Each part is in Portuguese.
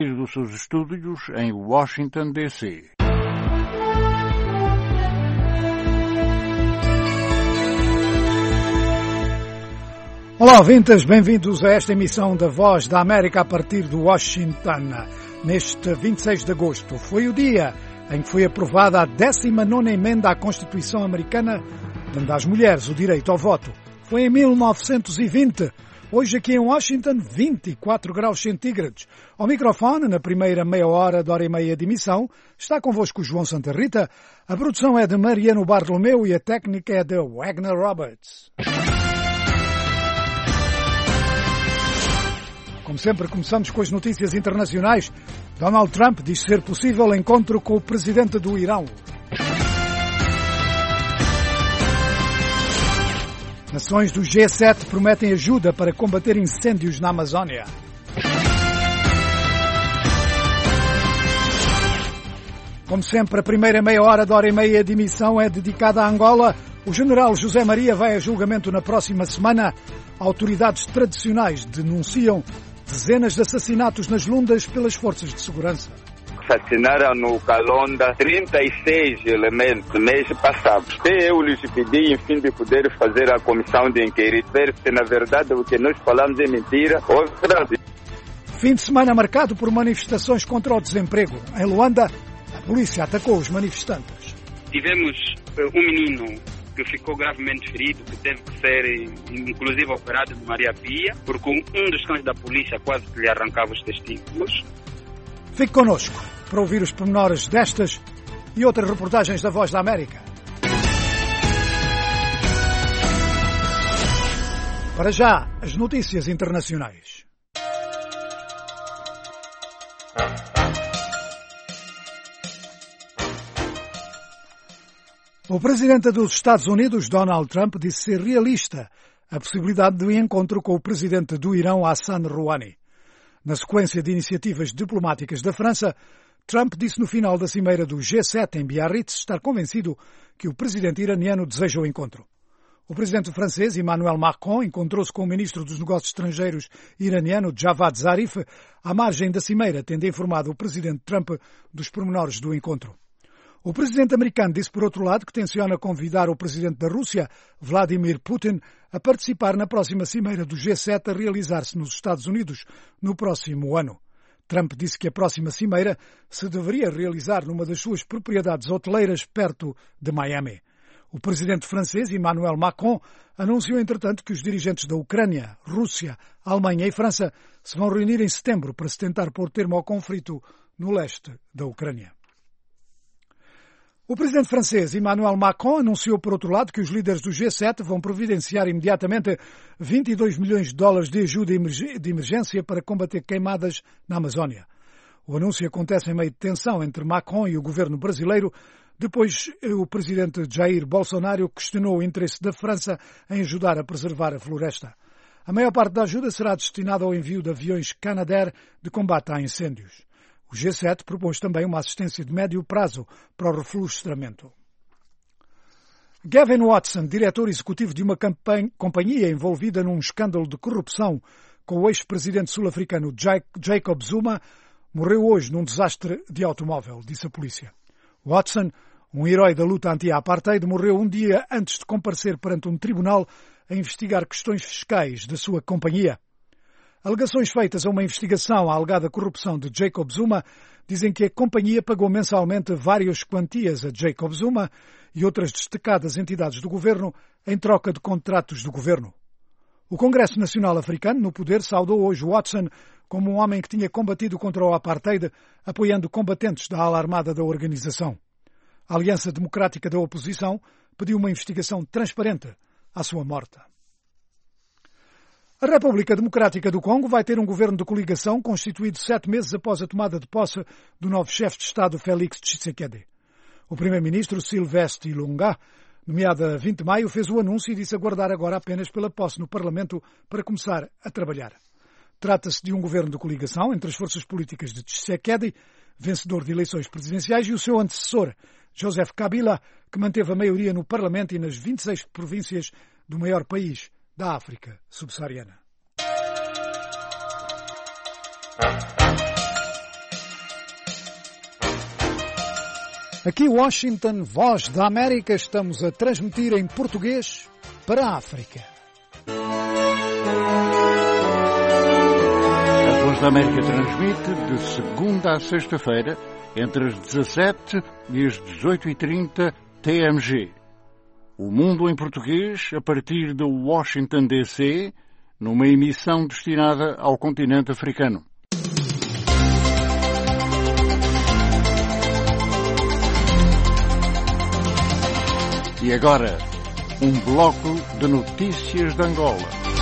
dos seus estúdios em Washington, D.C. Olá, ouvintes, bem-vindos a esta emissão da Voz da América a partir de Washington. Neste 26 de agosto foi o dia em que foi aprovada a 19ª emenda à Constituição Americana, dando às mulheres o direito ao voto. Foi em 1920. Hoje aqui em Washington, 24 graus centígrados. Ao microfone, na primeira meia hora e meia de emissão, está convosco o João Santa Rita. A produção é de Mariano Bartolomeu e a técnica é de Wagner Roberts. Como sempre, começamos com as notícias internacionais. Donald Trump diz ser possível encontro com o presidente do Irão. Nações do G7 prometem ajuda para combater incêndios na Amazónia. Como sempre, a primeira meia hora e meia de emissão é dedicada a Angola. O general José Maria vai a julgamento na próxima semana. Autoridades tradicionais denunciam dezenas de assassinatos nas Lundas pelas forças de segurança. Assassinaram no Calonda 36 elementos no mês passado. Até eu lhes pedi, enfim, de poder fazer a comissão de inquérito, ver se na verdade o que nós falamos é mentira ou verdade. Fim de semana marcado por manifestações contra o desemprego. Em Luanda, a polícia atacou os manifestantes. Tivemos um menino que ficou gravemente ferido, que teve que ser, inclusive, operado de Maria Pia, porque um dos cães da polícia quase que lhe arrancava os testículos. Fique connosco para ouvir os pormenores destas e outras reportagens da Voz da América. Para já, as notícias internacionais. O presidente dos Estados Unidos, Donald Trump, disse ser realista a possibilidade de um encontro com o presidente do Irão, Hassan Rouhani. Na sequência de iniciativas diplomáticas da França, Trump disse no final da cimeira do G7 em Biarritz estar convencido que o presidente iraniano deseja o encontro. O presidente francês, Emmanuel Macron, encontrou-se com o ministro dos Negócios Estrangeiros iraniano, Javad Zarif, à margem da cimeira, tendo informado o presidente Trump dos pormenores do encontro. O presidente americano disse, por outro lado, que tenciona convidar o presidente da Rússia, Vladimir Putin, a participar na próxima cimeira do G7 a realizar-se nos Estados Unidos no próximo ano. Trump disse que a próxima cimeira se deveria realizar numa das suas propriedades hoteleiras perto de Miami. O presidente francês, Emmanuel Macron, anunciou, entretanto, que os dirigentes da Ucrânia, Rússia, Alemanha e França se vão reunir em setembro para se tentar pôr termo ao conflito no leste da Ucrânia. O presidente francês Emmanuel Macron anunciou, por outro lado, que os líderes do G7 vão providenciar imediatamente 22 milhões de dólares de ajuda de emergência para combater queimadas na Amazónia. O anúncio acontece em meio de tensão entre Macron e o governo brasileiro, depois o presidente Jair Bolsonaro questionou o interesse da França em ajudar a preservar a floresta. A maior parte da ajuda será destinada ao envio de aviões Canadair de combate a incêndios. O G7 propôs também uma assistência de médio prazo para o reflorestamento. Gavin Watson, diretor executivo de uma companhia envolvida num escândalo de corrupção com o ex-presidente sul-africano Jacob Zuma, morreu hoje num desastre de automóvel, disse a polícia. Watson, um herói da luta anti-apartheid, morreu um dia antes de comparecer perante um tribunal a investigar questões fiscais da sua companhia. Alegações feitas a uma investigação à alegada corrupção de Jacob Zuma dizem que a companhia pagou mensalmente várias quantias a Jacob Zuma e outras destacadas entidades do governo em troca de contratos do governo. O Congresso Nacional Africano, no poder, saudou hoje Watson como um homem que tinha combatido contra o apartheid, apoiando combatentes da ala armada da organização. A Aliança Democrática da Oposição pediu uma investigação transparente à sua morte. A República Democrática do Congo vai ter um governo de coligação constituído 7 meses após a tomada de posse do novo chefe de Estado, Félix Tshisekedi. O primeiro-ministro Sylvestre Ilunga, nomeado a 20 de maio, fez o anúncio e disse aguardar agora apenas pela posse no Parlamento para começar a trabalhar. Trata-se de um governo de coligação entre as forças políticas de Tshisekedi, vencedor de eleições presidenciais, e o seu antecessor, Joseph Kabila, que manteve a maioria no Parlamento e nas 26 províncias do maior país da África subsaariana. Aqui Washington, Voz da América, estamos a transmitir em português para a África. A Voz da América transmite de segunda a sexta-feira, entre as 17 e as 18h30 TMG. O Mundo em Português, a partir de Washington, D.C., numa emissão destinada ao continente africano. E agora, um bloco de notícias de Angola.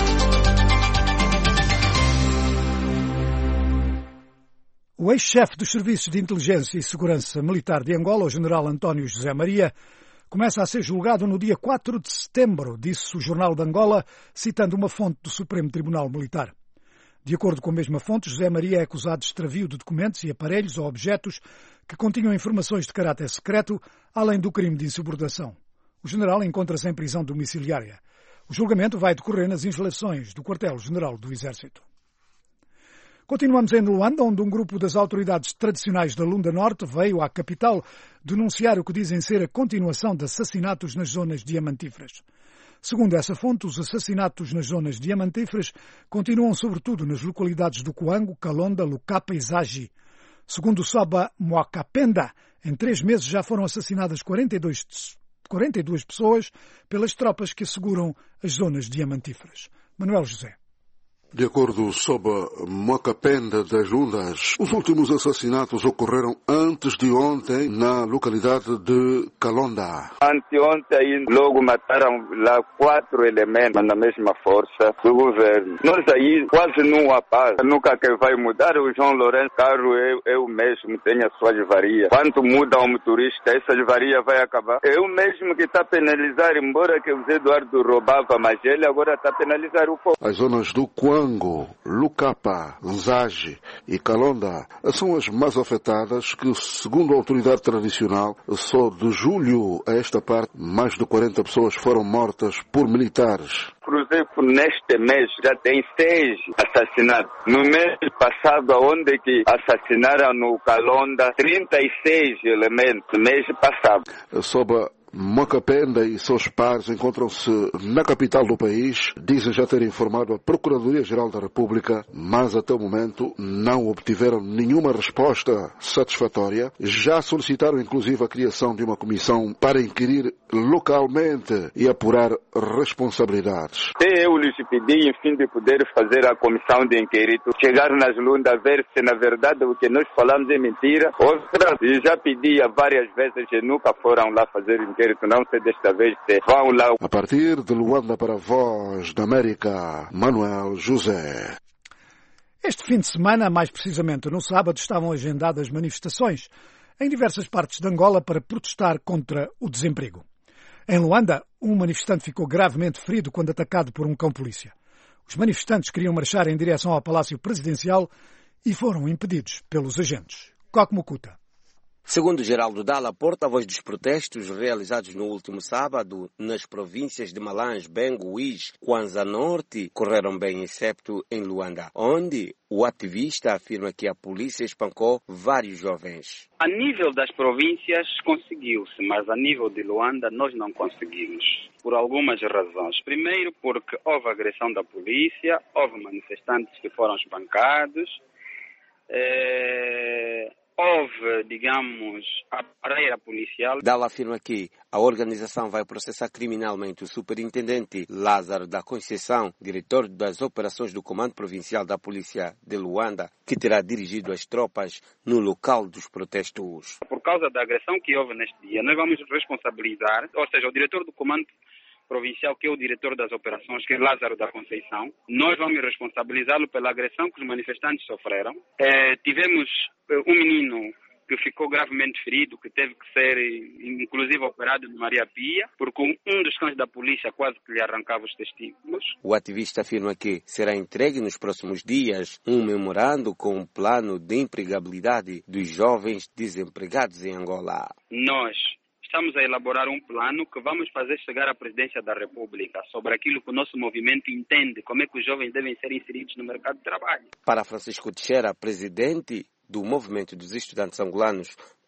O ex-chefe dos Serviços de Inteligência e Segurança Militar de Angola, o general António José Maria, começa a ser julgado no dia 4 de setembro, disse o Jornal de Angola, citando uma fonte do Supremo Tribunal Militar. De acordo com a mesma fonte, José Maria é acusado de extravio de documentos e aparelhos ou objetos que continham informações de caráter secreto, além do crime de insubordinação. O general encontra-se em prisão domiciliária. O julgamento vai decorrer nas instalações do Quartel-General do Exército. Continuamos em Luanda, onde um grupo das autoridades tradicionais da Lunda Norte veio à capital denunciar o que dizem ser a continuação de assassinatos nas zonas diamantíferas. Segundo essa fonte, os assassinatos nas zonas diamantíferas continuam sobretudo nas localidades do Coango, Calonda, Lucapa e Zagi. Segundo Soba Moacapenda, em 3 meses já foram assassinadas 42 pessoas pelas tropas que asseguram as zonas diamantíferas. Manuel José. De acordo sob Moacapenda das Lundas, os últimos assassinatos ocorreram antes de ontem na localidade de Calonda. Anteontem logo mataram lá 4 elementos na mesma força do governo. Nós aí quase não há paz. Nunca que vai mudar. O João Lourenço Carro, eu mesmo tenho as suas varias. Quando muda um motorista, essas varias vai acabar. Eu mesmo que está a penalizar, embora que o Zé Eduardo roubava, mas ele agora está a penalizar o povo. As zonas do Coango, Lucapa, Nzage e Calonda são as mais afetadas que, segundo a autoridade tradicional, só de julho a esta parte, mais de 40 pessoas foram mortas por militares. Cruzei por neste mês, já tem 6 assassinatos. No mês passado, onde que assassinaram no Calonda, 36 elementos, no mês passado. Sob Moacapenda e seus pares encontram-se na capital do país, dizem já ter informado a Procuradoria-Geral da República, mas até o momento não obtiveram nenhuma resposta satisfatória. Já solicitaram inclusive a criação de uma comissão para inquirir localmente e apurar responsabilidades. Eu lhes pedi, enfim, de poder fazer a comissão de inquérito, chegar nas lundas, ver se na verdade o que nós falamos é mentira. E já pedi várias vezes e nunca foram lá fazer inquérito. Não sei desta vez se vão lá. A partir de Luanda para a Voz da América, Manuel José. Este fim de semana, mais precisamente no sábado, estavam agendadas manifestações em diversas partes de Angola para protestar contra o desemprego. Em Luanda, um manifestante ficou gravemente ferido quando atacado por um cão-polícia. Os manifestantes queriam marchar em direção ao Palácio Presidencial e foram impedidos pelos agentes. Cocmocuta. Segundo Geraldo Dalla, porta-voz dos protestos realizados no último sábado nas províncias de Malange, Bengo, Uís, Kwanza Norte, correram bem, excepto em Luanda, onde o ativista afirma que a polícia espancou vários jovens. A nível das províncias conseguiu-se, mas a nível de Luanda nós não conseguimos, por algumas razões. Primeiro, porque houve agressão da polícia, houve manifestantes que foram espancados, houve, digamos, a barreira policial. Dalla afirma que a organização vai processar criminalmente o superintendente Lázaro da Conceição, diretor das operações do Comando Provincial da Polícia de Luanda, que terá dirigido as tropas no local dos protestos. Por causa da agressão que houve neste dia, nós vamos responsabilizar, ou seja, o diretor do Comando Provincial, que é o diretor das operações, que é Lázaro da Conceição, nós vamos responsabilizá-lo pela agressão que os manifestantes sofreram. Tivemos um menino que ficou gravemente ferido, que teve que ser, inclusive, operado no Maria Pia, porque um dos cães da polícia quase que lhe arrancava os testículos. O ativista afirma que será entregue nos próximos dias um memorando com um plano de empregabilidade dos jovens desempregados em Angola. Nós estamos a elaborar um plano que vamos fazer chegar à Presidência da República sobre aquilo que o nosso movimento entende, como é que os jovens devem ser inseridos no mercado de trabalho. Para Francisco Teixeira, presidente do Movimento dos Estudantes Angolanos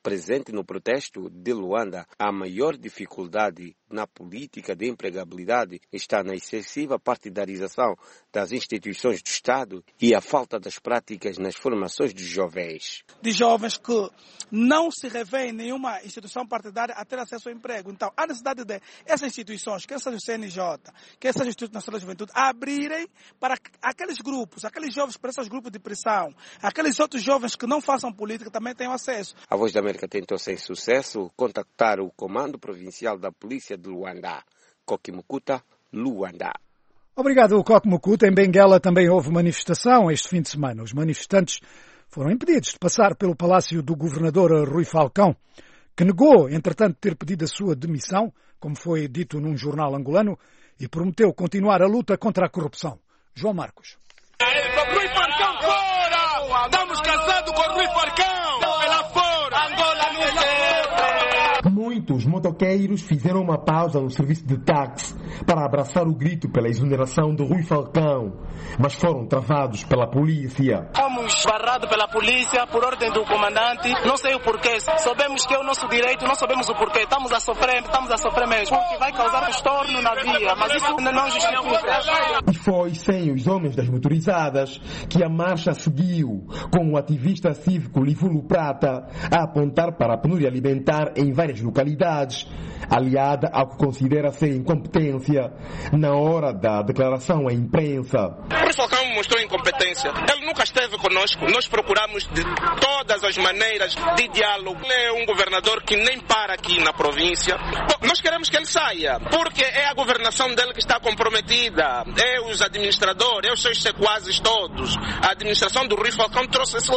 presente no protesto de Luanda, a maior dificuldade na política de empregabilidade está na excessiva partidarização das instituições do Estado e a falta das práticas nas formações dos jovens. De jovens que não se revêem em nenhuma instituição partidária a ter acesso ao emprego. Então, há necessidade de essas instituições, quer seja o CNJ, quer seja o Instituto Nacional da Juventude, abrirem para aqueles grupos, aqueles jovens para esses grupos de pressão, aqueles outros jovens que não façam política também tenham acesso. A Voz da América tentou sem sucesso contactar o Comando Provincial da Polícia de Luanda, Kokimukuta, Luanda. Obrigado, Kokimukuta. Em Benguela também houve manifestação este fim de semana. Os manifestantes foram impedidos de passar pelo palácio do governador Rui Falcão, que negou, entretanto, ter pedido a sua demissão, como foi dito num jornal angolano, e prometeu continuar a luta contra a corrupção. João Marcos. Rui Falcão fora! Estamos casados com Rui Falcão! Pela fora! Angola não quer! Muitos motoqueiros fizeram uma pausa no serviço de táxi para abraçar o grito pela exoneração de Rui Falcão, mas foram travados pela polícia. Fomos barrados pela polícia por ordem do comandante, não sei o porquê. Sabemos que é o nosso direito, não sabemos o porquê. Estamos a sofrer mesmo, porque vai causar transtorno na via, mas isso não justifica. E foi sem os homens das motorizadas que a marcha seguiu, com o ativista cívico Livulo Prata a apontar para a penúria alimentar em várias localidades, aliada ao que considera ser incompetência na hora da declaração à imprensa. Rui Falcão mostrou incompetência. Ele nunca esteve conosco. Nós procuramos de todas as maneiras de diálogo. Ele é um governador que nem para aqui na província. Nós queremos que ele saia, porque é a governação dele que está comprometida. É os administradores, é os seus sequazes todos. A administração do Rui Falcão trouxe esse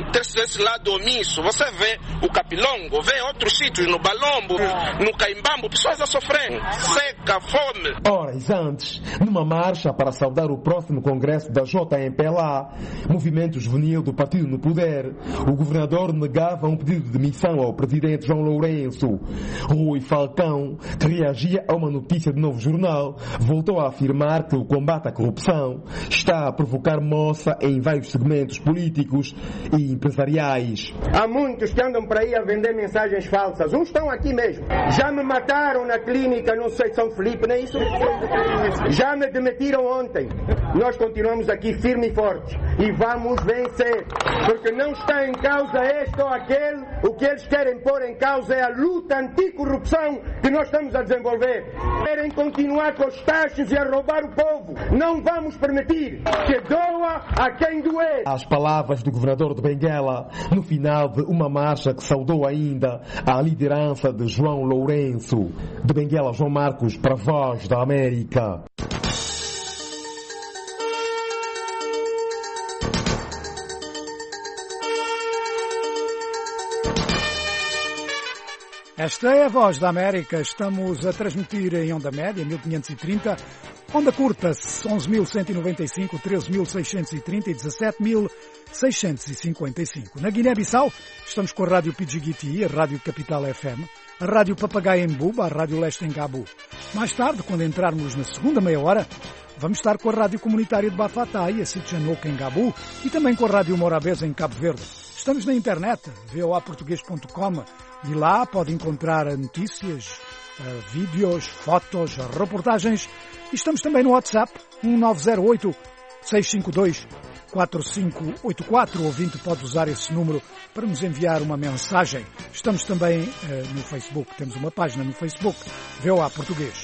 lado omisso. Você vê o Capilongo, vê outros sítios, no Balombo, no Caimbambo, pessoas a sofrer. Seca, fome. Horas antes, numa marcha para saudar o próximo congresso da JMPLA, movimento juvenil do partido no poder, o governador negava um pedido de demissão ao presidente João Lourenço. Rui Falcão, que reagia a uma notícia de Novo Jornal, voltou a afirmar que o combate à corrupção está a provocar moça em vários segmentos políticos e empresariais. Há muitos que andam por aí a vender mensagens falsas. Uns estão aqui mesmo. Já me mataram na clínica, não sei, São Felipe, não é isso? Já me demitiram ontem. Nós continuamos aqui firme e fortes e vamos vencer, porque não está em causa este ou aquele. O que eles querem pôr em causa é a luta anticorrupção que nós estamos a desenvolver. Querem continuar com os taxos e a roubar o povo. Não vamos permitir que doa a quem doer. As palavras do governador de Benguela no final de uma marcha que saudou ainda a liderança de João Lourenço. De Benguela, João Marcos, para a Voz da América. Esta é a Voz da América. Estamos a transmitir em onda média, 1530, onda curta, 11.195, 13.630 e 17.655. Na Guiné-Bissau, estamos com a Rádio Pidjigiti, a Rádio Capital FM, a Rádio Papagaio em Buba, a Rádio Leste em Gabu. Mais tarde, quando entrarmos na segunda meia hora, vamos estar com a Rádio Comunitária de Bafatai, a Sitchanouk em Gabu, e também com a Rádio Morabeza em Cabo Verde. Estamos na internet, voaportugues.com, e lá pode encontrar notícias, vídeos, fotos, reportagens. E estamos também no WhatsApp, 1908-652-4584. O ouvinte pode usar esse número para nos enviar uma mensagem. Estamos também no Facebook, temos uma página no Facebook, VOA Português.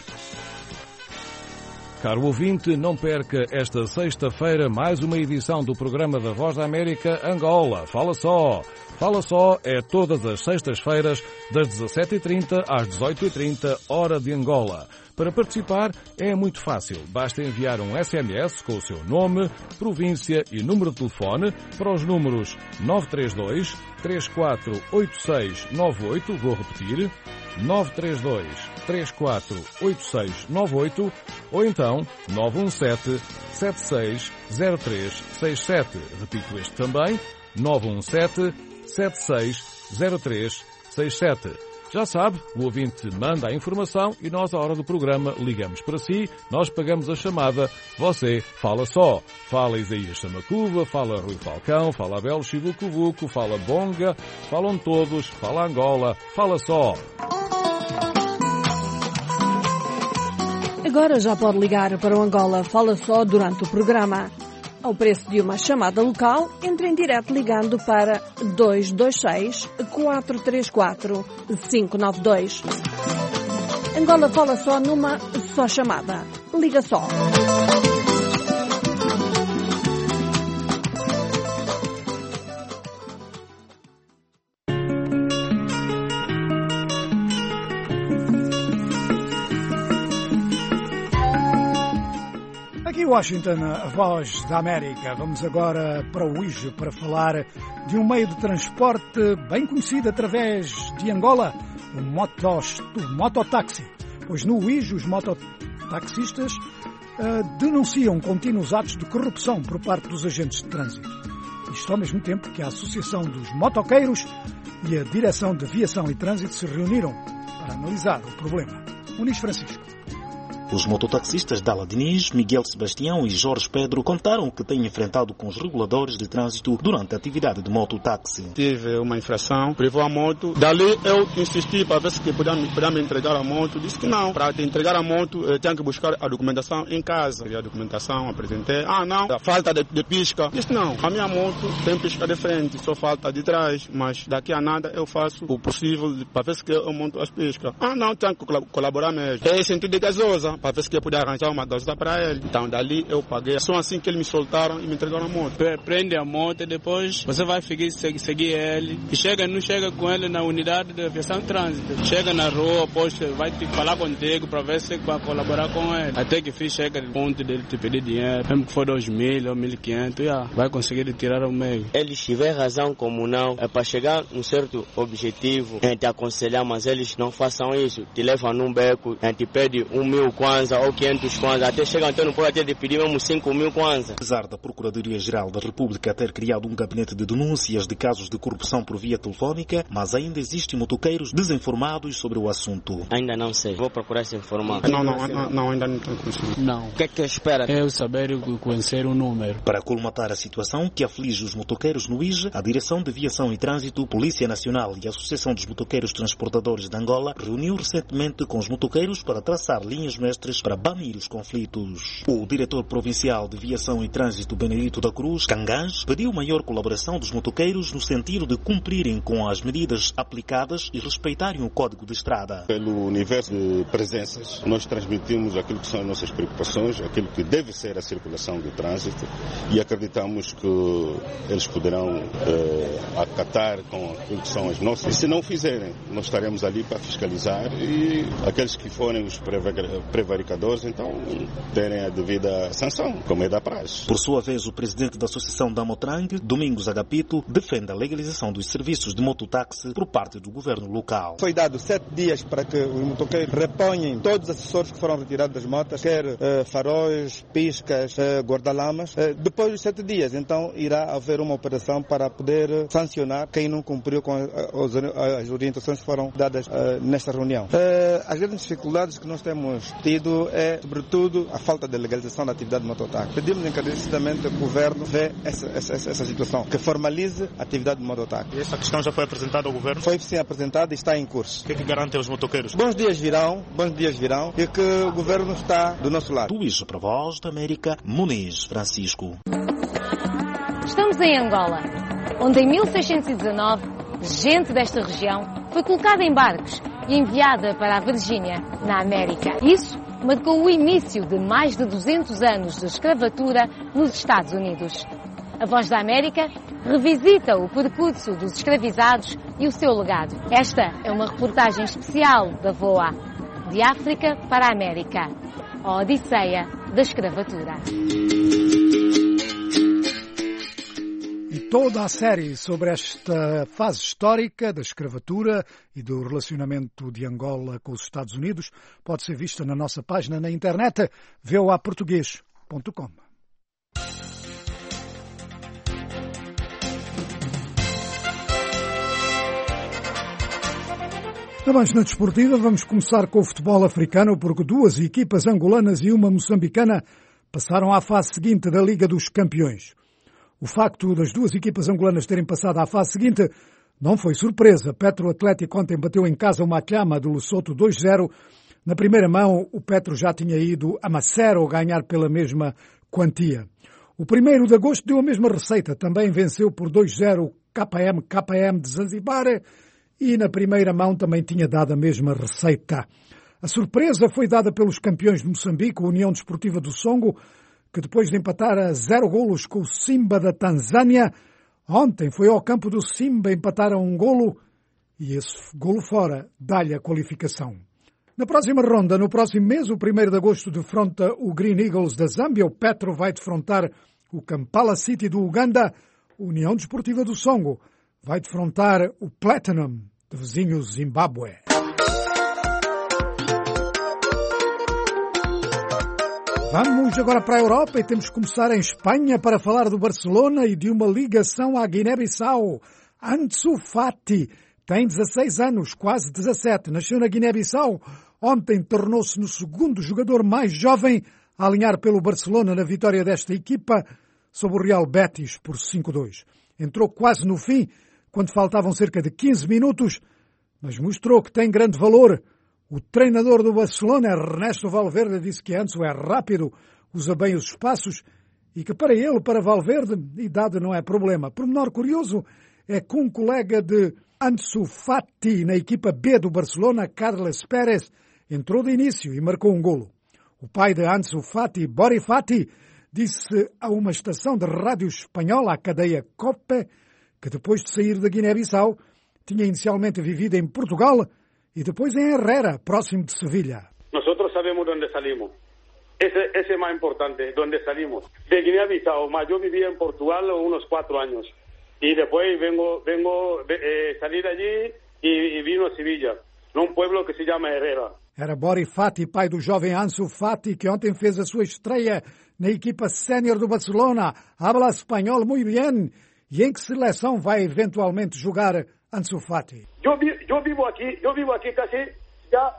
Caro ouvinte, não perca esta sexta-feira mais uma edição do programa da Voz da América Angola. Fala só! Fala só é todas as sextas-feiras, das 17h30 às 18h30, hora de Angola. Para participar é muito fácil. Basta enviar um SMS com o seu nome, província e número de telefone para os números 932 348698, vou repetir, 932 348698 ou então 917 760367. Repito este também, 917 760367. Já sabe, o ouvinte manda a informação e nós, à hora do programa, ligamos para si, nós pagamos a chamada, você fala só. Fala Isaías Samacuba, fala Rui Falcão, fala Abel Chivucovuco, fala Bonga, falam todos, fala Angola, fala só. Agora já pode ligar para o Angola Fala Só durante o programa. Ao preço de uma chamada local, entre em direto ligando para 226-434-592. Angola Fala Só numa só chamada. Liga só. Aqui em Washington, a Voz da América. Vamos agora para o Uíge para falar de um meio de transporte bem conhecido através de Angola, o mototáxi. Pois no Uíge, os mototaxistas denunciam contínuos atos de corrupção por parte dos agentes de trânsito. Isto ao mesmo tempo que a Associação dos Motoqueiros e a Direção de Viação e Trânsito se reuniram para analisar o problema. Muniz Francisco. Os mototaxistas Dala Diniz, Miguel Sebastião e Jorge Pedro contaram que têm enfrentado com os reguladores de trânsito durante a atividade de mototáxi. Tive uma infração, privou a moto. Dali eu insisti para ver se podia me entregar a moto. Disse que não. Para entregar a moto, eu tinha que buscar a documentação em casa. A documentação, apresentei. Não. A falta de pisca. Disse não. A minha moto tem pisca de frente, só falta de trás. Mas daqui a nada eu faço o possível para ver se eu monto as piscas. Não, tinha que colaborar mesmo. É sentido de gasosa. Para ver se eu podia arranjar uma dose para ele. Então, dali eu paguei. Só assim que eles me soltaram e me entregaram a moto. Prende a moto e depois você vai seguir ele. E não chega com ele na unidade de aviação de trânsito. Chega na rua, depois vai te falar contigo para ver se vai colaborar com ele. Até que chega no ponto dele te pedir dinheiro. Mesmo que for 2.000 ou 1.500, vai conseguir tirar o meio. Eles tiver razão como não, é para chegar num certo objetivo, a gente aconselhar, mas eles não façam isso. Te levam num beco, a gente pede 1.000 kwanza ou 500 kwanza, até chega então não pode até de pedir mesmo 5.000 kwanza. Apesar da Procuradoria-Geral da República ter criado um gabinete de denúncias de casos de corrupção por via telefónica, mas ainda existem motoqueiros desinformados sobre o assunto. Ainda não sei, vou procurar se informar. Não, ainda não tenho conhecido. Não. O que é que espera? Eu saber e conhecer o número. Para colmatar a situação que aflige os motoqueiros no Uíge, a Direção de Viação e Trânsito, Polícia Nacional e a Associação dos Motoqueiros Transportadores de Angola reuniu recentemente com os motoqueiros para traçar linhas mestras para banir os conflitos. O diretor provincial de Viação e Trânsito, Benedito da Cruz, Cangãs, pediu maior colaboração dos motoqueiros no sentido de cumprirem com as medidas aplicadas e respeitarem o Código de Estrada. Pelo universo de presenças, nós transmitimos aquilo que são as nossas preocupações, aquilo que deve ser a circulação do trânsito e acreditamos que eles poderão acatar com aquilo que são as nossas. E se não fizerem, nós estaremos ali para fiscalizar e aqueles que forem os prevaricadores, então, terem a devida sanção, como é da praxe. Por sua vez, o presidente da Associação da Motrang, Domingos Agapito, defende a legalização dos serviços de mototáxi por parte do governo local. Foi dado 7 dias para que os motoqueiros reponham todos os acessórios que foram retirados das motas, quer faróis, piscas, guarda-lamas. Depois dos 7 dias, então, irá haver uma operação para poder sancionar quem não cumpriu com as orientações que foram dadas nesta reunião. As grandes dificuldades que nós temos tido é, sobretudo, a falta de legalização da atividade de mototáxi. Pedimos encarecidamente que o governo vê essa situação, que formalize a atividade de mototáxi. E essa questão já foi apresentada ao governo? Foi sim apresentada e está em curso. O que é que garante aos motoqueiros? Bons dias virão e que o governo está do nosso lado. Do Uíge para a Voz da América, Muniz Francisco. Estamos em Angola, onde em 1619, gente desta região foi colocada em barcos e enviada para a Virgínia, na América. Isso marcou o início de mais de 200 anos de escravatura nos Estados Unidos. A Voz da América revisita o percurso dos escravizados e o seu legado. Esta é uma reportagem especial da VOA, de África para a América, a Odisseia da Escravatura. Toda a série sobre esta fase histórica da escravatura e do relacionamento de Angola com os Estados Unidos pode ser vista na nossa página na internet voaportugues.com. Na mancha desportiva, vamos começar com o futebol africano, porque duas equipas angolanas e uma moçambicana passaram à fase seguinte da Liga dos Campeões. O facto das duas equipas angolanas terem passado à fase seguinte não foi surpresa. Petro Atlético ontem bateu em casa o Machama do Lesotho 2-0. Na primeira mão, o Petro já tinha ido a Macero ganhar pela mesma quantia. O 1º de agosto deu a mesma receita. Também venceu por 2-0 KM de Zanzibar. E na primeira mão também tinha dado a mesma receita. A surpresa foi dada pelos campeões de Moçambique, a União Desportiva do Songo, que depois de empatar a 0 golos com o Simba da Tanzânia, ontem foi ao campo do Simba empatar a 1 golo e esse golo fora dá-lhe a qualificação. Na próxima ronda, no próximo mês, o 1º de agosto, defronta o Green Eagles da Zâmbia, o Petro vai defrontar o Kampala City do Uganda, a União Desportiva do Songo vai defrontar o Platinum, do vizinho Zimbábue. Vamos agora para a Europa e temos que começar em Espanha para falar do Barcelona e de uma ligação à Guiné-Bissau. Ansu Fati tem 16 anos, quase 17, nasceu na Guiné-Bissau. Ontem tornou-se no segundo jogador mais jovem a alinhar pelo Barcelona na vitória desta equipa sobre o Real Betis por 5-2. Entrou quase no fim, quando faltavam cerca de 15 minutos, mas mostrou que tem grande valor. O treinador do Barcelona, Ernesto Valverde, disse que Ansu é rápido, usa bem os espaços e que para ele, para Valverde, idade não é problema. Pormenor curioso é que um colega de Ansu Fati na equipa B do Barcelona, Carles Pérez, entrou de início e marcou um golo. O pai de Ansu Fati, Bori Fati, disse a uma estação de rádio espanhola, a cadeia COPE, que depois de sair da Guiné-Bissau, tinha inicialmente vivido em Portugal e depois em Herrera, próximo de Sevilha. Nosotros sabemos de onde salimos. Ese es más importante, de onde salimos. De Guiné-Bissau, mas yo vivía en Portugal unos 4 años. Y después salir allí y vino a Sevilla, num pueblo que se llama Herrera. Era Bori Fati, pai do jovem Ansu Fati, que ontem fez a sua estreia na equipa sénior do Barcelona. Habla espanhol muito bem. E em que seleção vai eventualmente jogar Ansu Fati? Eu vivo aqui casi ya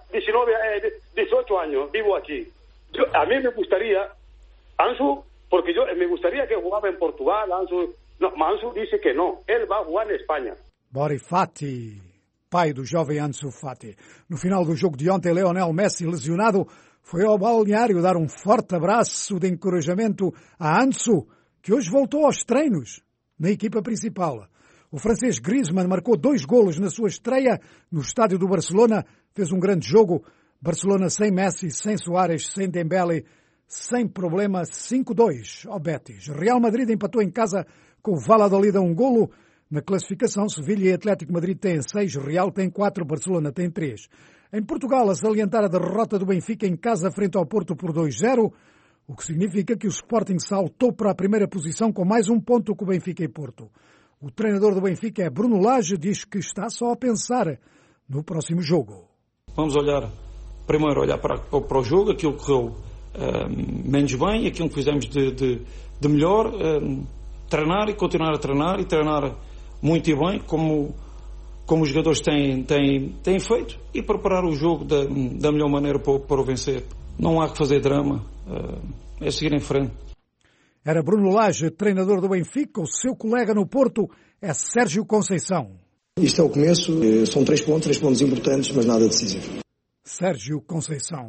18 años, vivo aquí. A mí me gustaría, Ansu, porque me gustaría que jugaba en Portugal, Ansu dice que no, él va a jugar en España. Bori Fati, pai do jovem Ansu Fati. No final do jogo de ontem, Lionel Messi, lesionado, foi ao balneário dar um forte abraço de encorajamento a Ansu, que hoje voltou aos treinos na equipa principal. O francês Griezmann marcou 2 golos na sua estreia no estádio do Barcelona. Fez um grande jogo. Barcelona sem Messi, sem Suárez, sem Dembélé, sem problema, 5-2 ao Betis. Real Madrid empatou em casa com o Valladolid a 1 golo. Na classificação, Sevilha e Atlético Madrid têm 6, Real tem 4, Barcelona tem 3. Em Portugal, a salientar a derrota do Benfica em casa frente ao Porto por 2-0, o que significa que o Sporting saltou para a primeira posição com mais 1 ponto que o Benfica e Porto. O treinador do Benfica é Bruno Lage, diz que está só a pensar no próximo jogo. Vamos primeiro olhar para o jogo, aquilo que correu menos bem, aquilo que fizemos de melhor, treinar e continuar a treinar e treinar muito e bem, como os jogadores têm feito, e preparar o jogo da melhor maneira para o vencer. Não há que fazer drama, é seguir em frente. Era Bruno Lage, treinador do Benfica. O seu colega no Porto é Sérgio Conceição. Isto é o começo, são 3 pontos importantes, mas nada decisivo. Sérgio Conceição.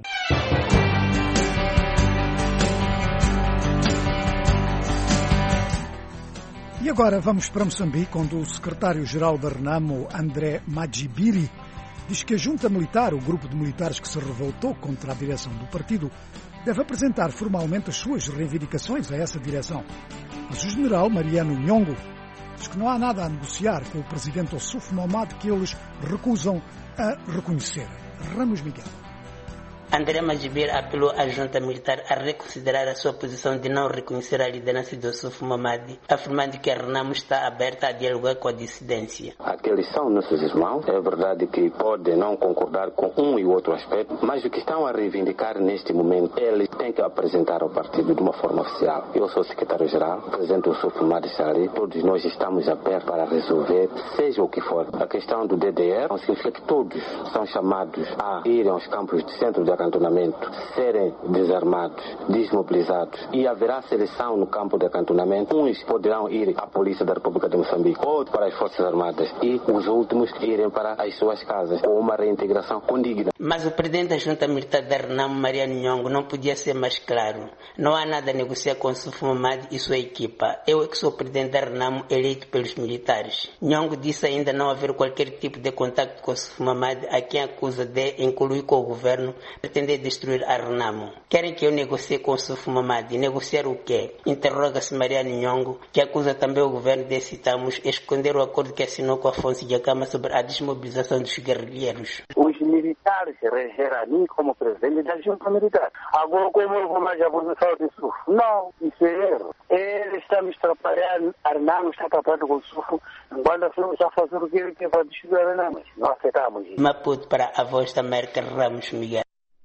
E agora vamos para Moçambique, onde o secretário-geral da Renamo, André Majibiri, diz que a junta militar, o grupo de militares que se revoltou contra a direção do partido, deve apresentar formalmente as suas reivindicações a essa direção. Mas o general Mariano Nhongo diz que não há nada a negociar com o presidente Ossuf Momad, que eles recusam a reconhecer. Ramos Miguel. André Magibir apelou à junta militar a reconsiderar a sua posição de não reconhecer a liderança de Ossuf Mamadi, afirmando que a Renamo está aberta a dialogar com a dissidência. Aqueles são nossos irmãos, é verdade que podem não concordar com um e outro aspecto, mas o que estão a reivindicar neste momento, eles têm que apresentar ao partido de uma forma oficial. Eu sou o secretário-geral, o presidente Ossuf Mamadi Sali, todos nós estamos abertos para resolver, seja o que for. A questão do DDR não significa que todos são chamados a irem aos campos de centro de acantonamento, serem desarmados, desmobilizados, e haverá seleção no campo de acantonamento. Uns poderão ir à Polícia da República de Moçambique, outros para as Forças Armadas e os últimos irem para as suas casas, com uma reintegração condigna. Mas o presidente da junta militar da Renamo, Mariano Nhongo, não podia ser mais claro. Não há nada a negociar com Ossuf Mamadi e sua equipa. Eu é que sou o presidente da Renamo, eleito pelos militares. Nhongo disse ainda não haver qualquer tipo de contato com Ossuf Mamadi, a quem acusa de, incluir com o governo, pretender destruir a Renamo. Querem que eu negocie com Ossuf Mamadi? Negociar o quê? Interroga-se Mariano Nhongo, que acusa também o governo de, citamos, esconder o acordo que assinou com Afonso Dhlakama sobre a desmobilização dos guerrilheiros. Os militares regeram a mim como presidente da junta militar. Agora, como eu vou mais a posição de Ossuf? Não, isso é erro. Ele está me atrapalhando, a Renamo está atrapalhando com o Ossuf, enquanto a FNAM está fazendo o que ele quer para destruir a Renamo. Não aceitamos isso. Maputo para a Voz da América, Ramos Miguel.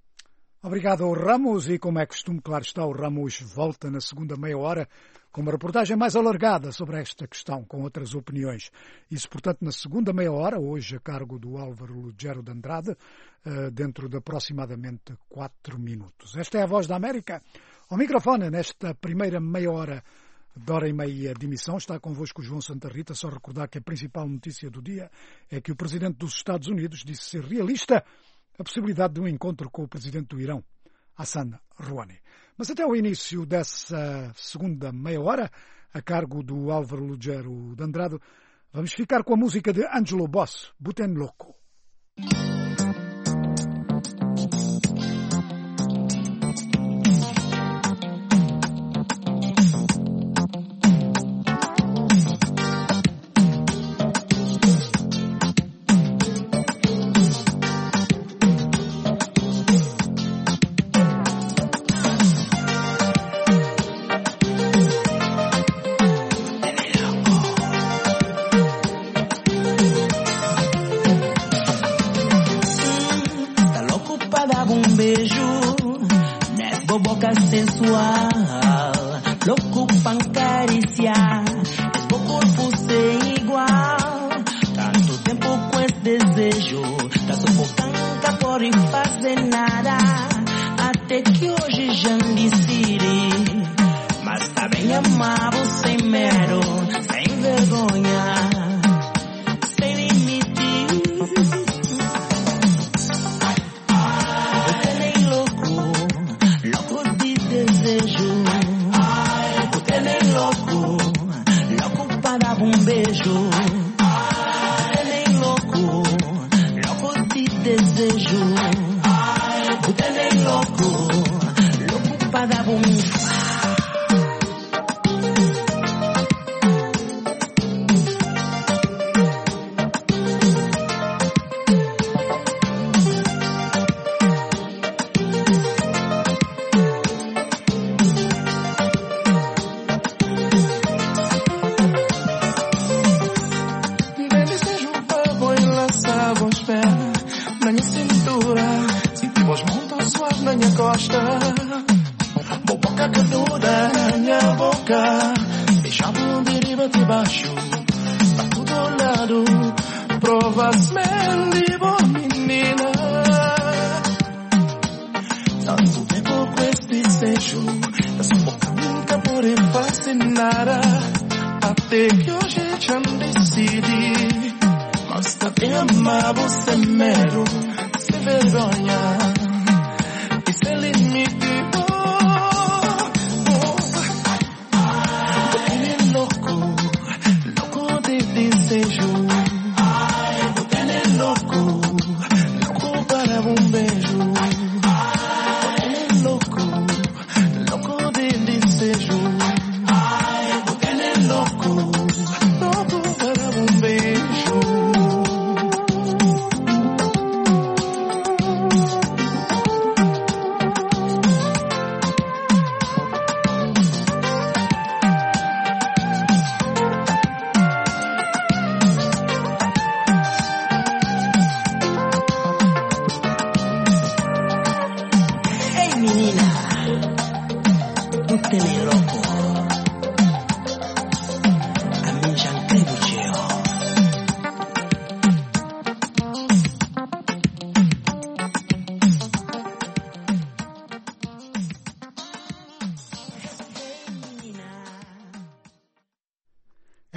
Obrigado ao Ramos, e como é costume, claro está, o Ramos volta na segunda meia hora com uma reportagem mais alargada sobre esta questão, com outras opiniões. Isso, portanto, na segunda meia hora, hoje a cargo do Álvaro Lugero de Andrade, dentro de aproximadamente 4 minutos. Esta é a Voz da América. Ao microfone, nesta primeira meia hora e meia de emissão, está convosco o João Santa Rita. Só recordar que a principal notícia do dia é que o presidente dos Estados Unidos disse ser realista a possibilidade de um encontro com o presidente do Irão, Hassan Rouhani. Mas até o início dessa segunda meia hora, a cargo do Álvaro Lugero de Andrade, vamos ficar com a música de Angelo Boss, Buten Loco. Sensual, louco pra acariciar, o corpo sem igual. Tanto tempo com esse desejo, tá sufocando, porém fazer nada. Até que hoje já decidi, mas tá bem amado, sem medo, sem vergonha, sem limite. Você nem louco desejo, você nem louco para dar beijo, você nem louco de desejo, você nem louco para dar boboca que dura na minha boca, beijando de riba de baixo, pra todo lado, provas-me de boa menina. Tanto tempo com esse desejo, da sua boca nunca pode fascinar, até que hoje já decidi, mas tá bem amar você mero, sem vergonha. Sem limite, Buten louco de desejo, Buten louco para beijo, Buten louco de desejo, Buten louco para beijo.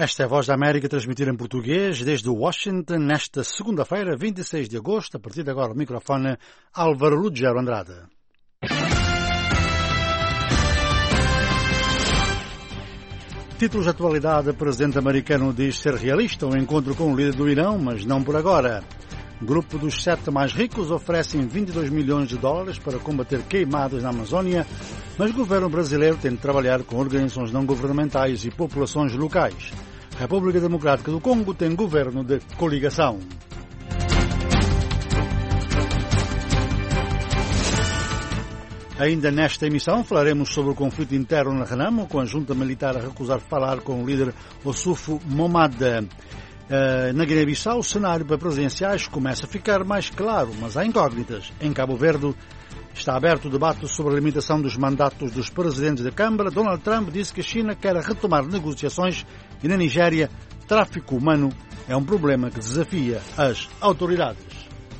Esta é a Voz da América, transmitida em português desde Washington, nesta segunda-feira, 26 de agosto. A partir de agora, o microfone Álvaro Lugero Andrade. Títulos de atualidade: o presidente americano diz ser realista o encontro com o líder do Irão, mas não por agora. Grupo dos 7 mais ricos oferecem 22 milhões de dólares para combater queimadas na Amazônia, mas o governo brasileiro tem de trabalhar com organizações não governamentais e populações locais. A República Democrática do Congo tem governo de coligação. Ainda nesta emissão falaremos sobre o conflito interno na Renamo, com a junta militar a recusar falar com o líder Ossufo Momad. Na Guiné-Bissau, o cenário para presidenciais começa a ficar mais claro, mas há incógnitas. Em Cabo Verde está aberto o debate sobre a limitação dos mandatos dos presidentes da Câmara. Donald Trump disse que a China quer retomar negociações e na Nigéria, tráfico humano é um problema que desafia as autoridades.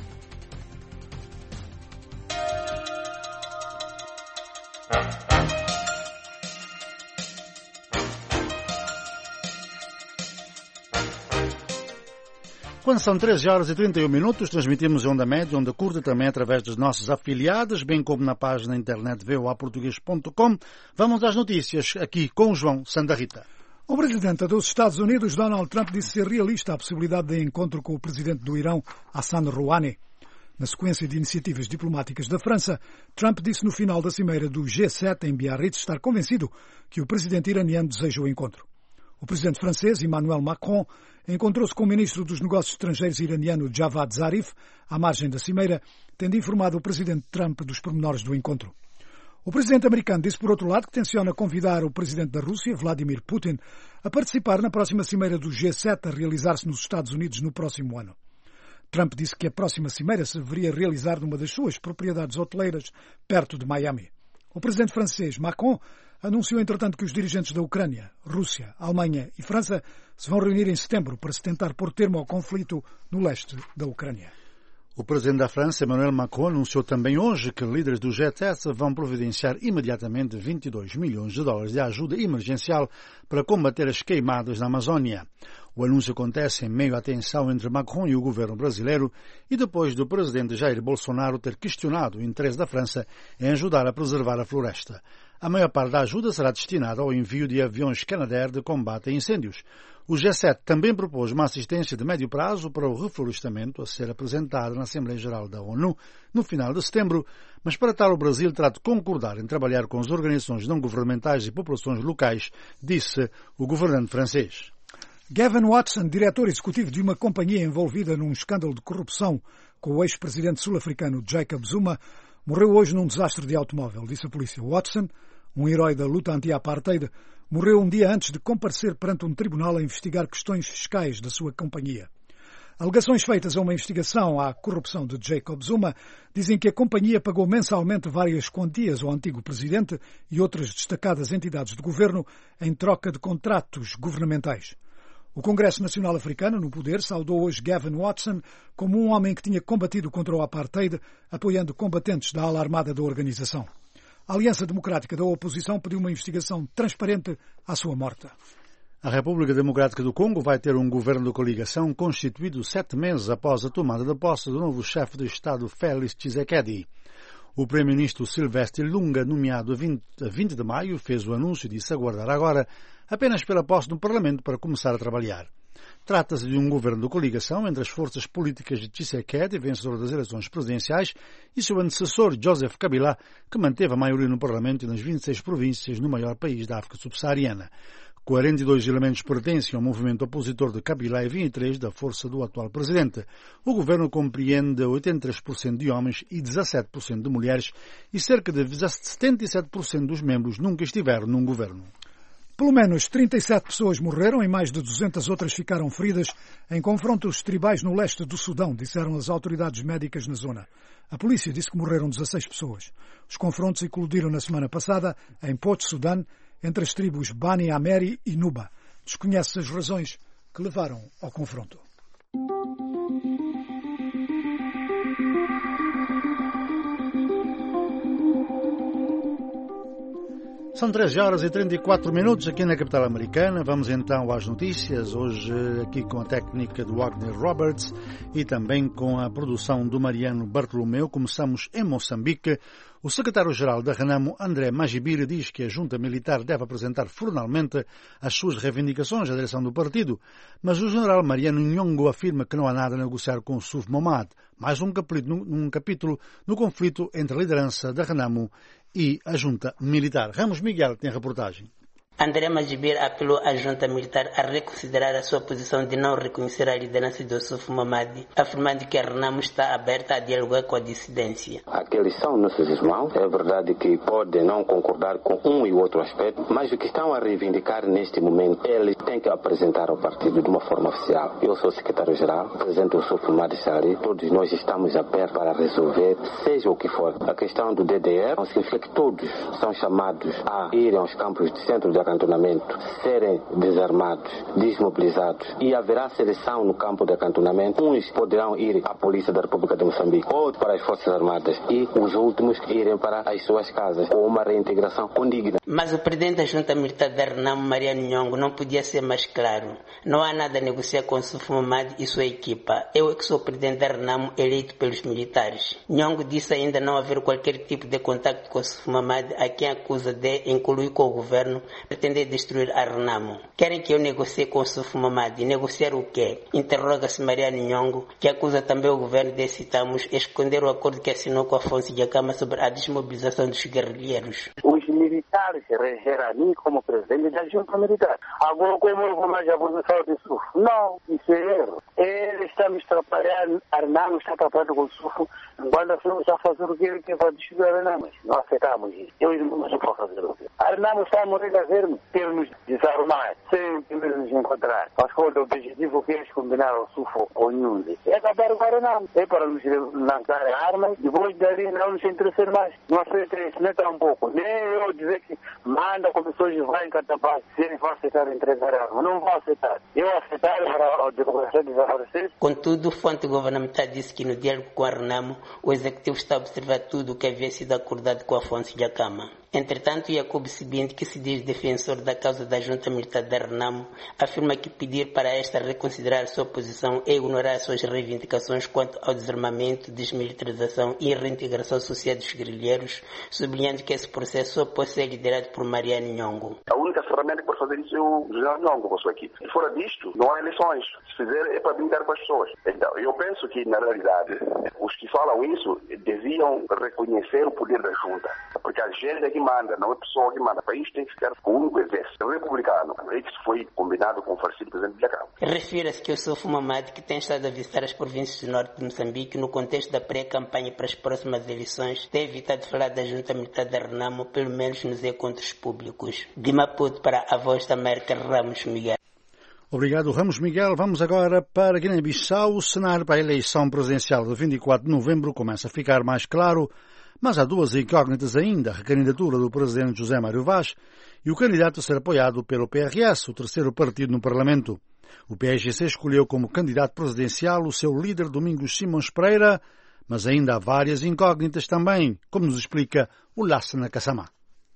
Quando são 13 horas e 31 minutos, transmitimos em onda média, onda curta, também através dos nossos afiliados, bem como na página na internet voaportugues.com. Vamos às notícias aqui com o João Santa Rita. O presidente dos Estados Unidos, Donald Trump, disse ser realista a possibilidade de encontro com o presidente do Irão, Hassan Rouhani. Na sequência de iniciativas diplomáticas da França, Trump disse no final da cimeira do G7 em Biarritz estar convencido que o presidente iraniano deseja o encontro. O presidente francês, Emmanuel Macron, encontrou-se com o ministro dos Negócios Estrangeiros iraniano Javad Zarif, à margem da cimeira, tendo informado o presidente Trump dos pormenores do encontro. O presidente americano disse, por outro lado, que tenciona convidar o presidente da Rússia, Vladimir Putin, a participar na próxima cimeira do G7 a realizar-se nos Estados Unidos no próximo ano. Trump disse que a próxima cimeira se deveria realizar numa das suas propriedades hoteleiras, perto de Miami. O presidente francês, Macron, anunciou, entretanto, que os dirigentes da Ucrânia, Rússia, Alemanha e França se vão reunir em setembro para se tentar pôr termo ao conflito no leste da Ucrânia. O presidente da França, Emmanuel Macron, anunciou também hoje que líderes do G7 vão providenciar imediatamente 22 milhões de dólares de ajuda emergencial para combater as queimadas na Amazônia. O anúncio acontece em meio à tensão entre Macron e o governo brasileiro e depois do presidente Jair Bolsonaro ter questionado o interesse da França em ajudar a preservar a floresta. A maior parte da ajuda será destinada ao envio de aviões Canadair de combate a incêndios. O G7 também propôs uma assistência de médio prazo para o reflorestamento a ser apresentada na Assembleia Geral da ONU no final de setembro, mas para tal o Brasil terá de concordar em trabalhar com as organizações não governamentais e populações locais, disse o governante francês. Gavin Watson, diretor executivo de uma companhia envolvida num escândalo de corrupção com o ex-presidente sul-africano Jacob Zuma, morreu hoje num desastre de automóvel, disse a polícia. Watson, um herói da luta anti-apartheid, morreu um dia antes de comparecer perante um tribunal a investigar questões fiscais da sua companhia. Alegações feitas a uma investigação à corrupção de Jacob Zuma dizem que a companhia pagou mensalmente várias quantias ao antigo presidente e outras destacadas entidades de governo em troca de contratos governamentais. O Congresso Nacional Africano, no poder, saudou hoje Gavin Watson como um homem que tinha combatido contra o apartheid, apoiando combatentes da ala armada da organização. A Aliança Democrática da Oposição pediu uma investigação transparente à sua morte. A República Democrática do Congo vai ter um governo de coligação constituído 7 meses após a tomada de posse do novo chefe de Estado, Félix Tshisekedi. O primeiro-ministro Silvestre Lunga, nomeado a 20 de maio, fez o anúncio de se aguardar agora apenas pela posse no Parlamento para começar a trabalhar. Trata-se de um governo de coligação entre as forças políticas de Tshisekedi, vencedor das eleições presidenciais, e seu antecessor, Joseph Kabila, que manteve a maioria no Parlamento e nas 26 províncias no maior país da África subsaariana. 42 elementos pertencem ao movimento opositor de Kabila e 23 da força do atual presidente. O governo compreende 83% de homens e 17% de mulheres e cerca de 77% dos membros nunca estiveram num governo. Pelo menos 37 pessoas morreram e mais de 200 outras ficaram feridas em confrontos tribais no leste do Sudão, disseram as autoridades médicas na zona. A polícia disse que morreram 16 pessoas. Os confrontos eclodiram na semana passada em Port Sudan, entre as tribos Bani Ameri e Nuba. Desconhece as razões que levaram ao confronto. São 13 horas e 34 minutos aqui na capital americana. Vamos então às notícias, hoje aqui com a técnica do Wagner Roberts e também com a produção do Mariano Bartolomeu. Começamos em Moçambique. O secretário-geral da Renamo, André Magibir, diz que a junta militar deve apresentar formalmente as suas reivindicações à direção do partido, mas o general Mariano Nhongo afirma que não há nada a negociar com o Suf Momad, mais um capítulo no conflito entre a liderança da Renamo e a junta militar. Ramos Miguel tem a reportagem. André Magibir apelou à junta militar a reconsiderar a sua posição de não reconhecer a liderança do Suf Momad, afirmando que a Renamo está aberta a dialogar com a dissidência. Aqueles são nossos irmãos, é verdade que podem não concordar com um e outro aspecto, mas o que estão a reivindicar neste momento, eles têm que apresentar ao partido de uma forma oficial. Eu sou o secretário-geral, presidente do Suf Momad Sali, todos nós estamos abertos para resolver, seja o que for. A questão do DDR significa que todos são chamados a irem aos campos de centro de acantonamento, serem desarmados, desmobilizados, e haverá seleção no campo de acantonamento. Uns poderão ir à Polícia da República de Moçambique, outros para as Forças Armadas e os últimos irem para as suas casas, com uma reintegração condigna. Mas o presidente da junta militar da Renamo, Mariano Nhongo, não podia ser mais claro. Não há nada a negociar com o Suf Momad e sua equipa. Eu é que sou o presidente da Renamo, eleito pelos militares. Nhongo disse ainda não haver qualquer tipo de contacto com o Suf Momad, a quem acusa de incluir com o governo pretender destruir a Renamo. Querem que eu negocie com o Suf Momad? Negociar o quê? Interroga-se Mariano Nhongo, que acusa também o governo de, citamos, esconder o acordo que assinou com Afonso Dhlakama sobre a desmobilização dos guerrilheiros. Os militares elegeram a mim como presidente da junta militar. Agora, como eu vou mais a posição do Suf? Não, isso é erro. Ele está me atrapalhando, a Renamo está atrapalhando com o Suf, quando a FNUM está a fazer o que ele quer para destruir a Renamo. Não aceitamos isso. Eu não posso fazer o que. A Renamo está a morrer a ver termos desarmar, sem primeiro nos encontrar. Mas quando o objetivo que eles combinaram o Suf ou Nhunze é acabar com a Renamo. É para nos lançar armas, depois dali não nos interessar mais. Não aceita isso, nem tão pouco. Nem eu dizer que manda com pessoas que vão em Catapaz, se eles vão aceitar entregar armas. Não vão aceitar. Eu aceitar para a democracia desaparecer. Contudo, fonte governamental disse que no diálogo com a Renamo, o executivo está a observar tudo o que havia sido acordado com Afonso Dhlakama. Entretanto, Jacob Sibinde, que se diz defensor da causa da junta militar da Renamo, afirma que pedir para esta reconsiderar a sua posição é ignorar as suas reivindicações quanto ao desarmamento, desmilitarização e reintegração social dos guerrilheiros, sublinhando que esse processo só pode ser liderado por Mariano Nhongo. A única ferramenta que pode fazer isso é o general Nhongo com a sua equipe. E fora disto, não há eleições. Se fizer, é para brincar com as pessoas. Então, eu penso que, na realidade, os que falam isso deviam reconhecer o poder da junta. Porque a gente é que manda, não é a pessoa que manda. O país tem que ficar com o único exército republicano. Isso foi combinado com o falecido presidente Dhlakama. Refira-se que o Suf Momad, que tem estado a visitar as províncias do norte de Moçambique no contexto da pré-campanha para as próximas eleições, tem evitado falar da junta militar da Renamo, pelo menos nos encontros públicos. De Maputo para a Voz da América, Ramos Miguel. Obrigado, Ramos Miguel. Vamos agora para Guiné-Bissau. O cenário para a eleição presidencial de 24 de novembro começa a ficar mais claro, mas há duas incógnitas ainda: a recandidatura do presidente José Mário Vaz e o candidato a ser apoiado pelo PRS, o terceiro partido no Parlamento. O PSGC escolheu como candidato presidencial o seu líder Domingos Simões Pereira, mas ainda há várias incógnitas também, como nos explica o Lassana Kassamá.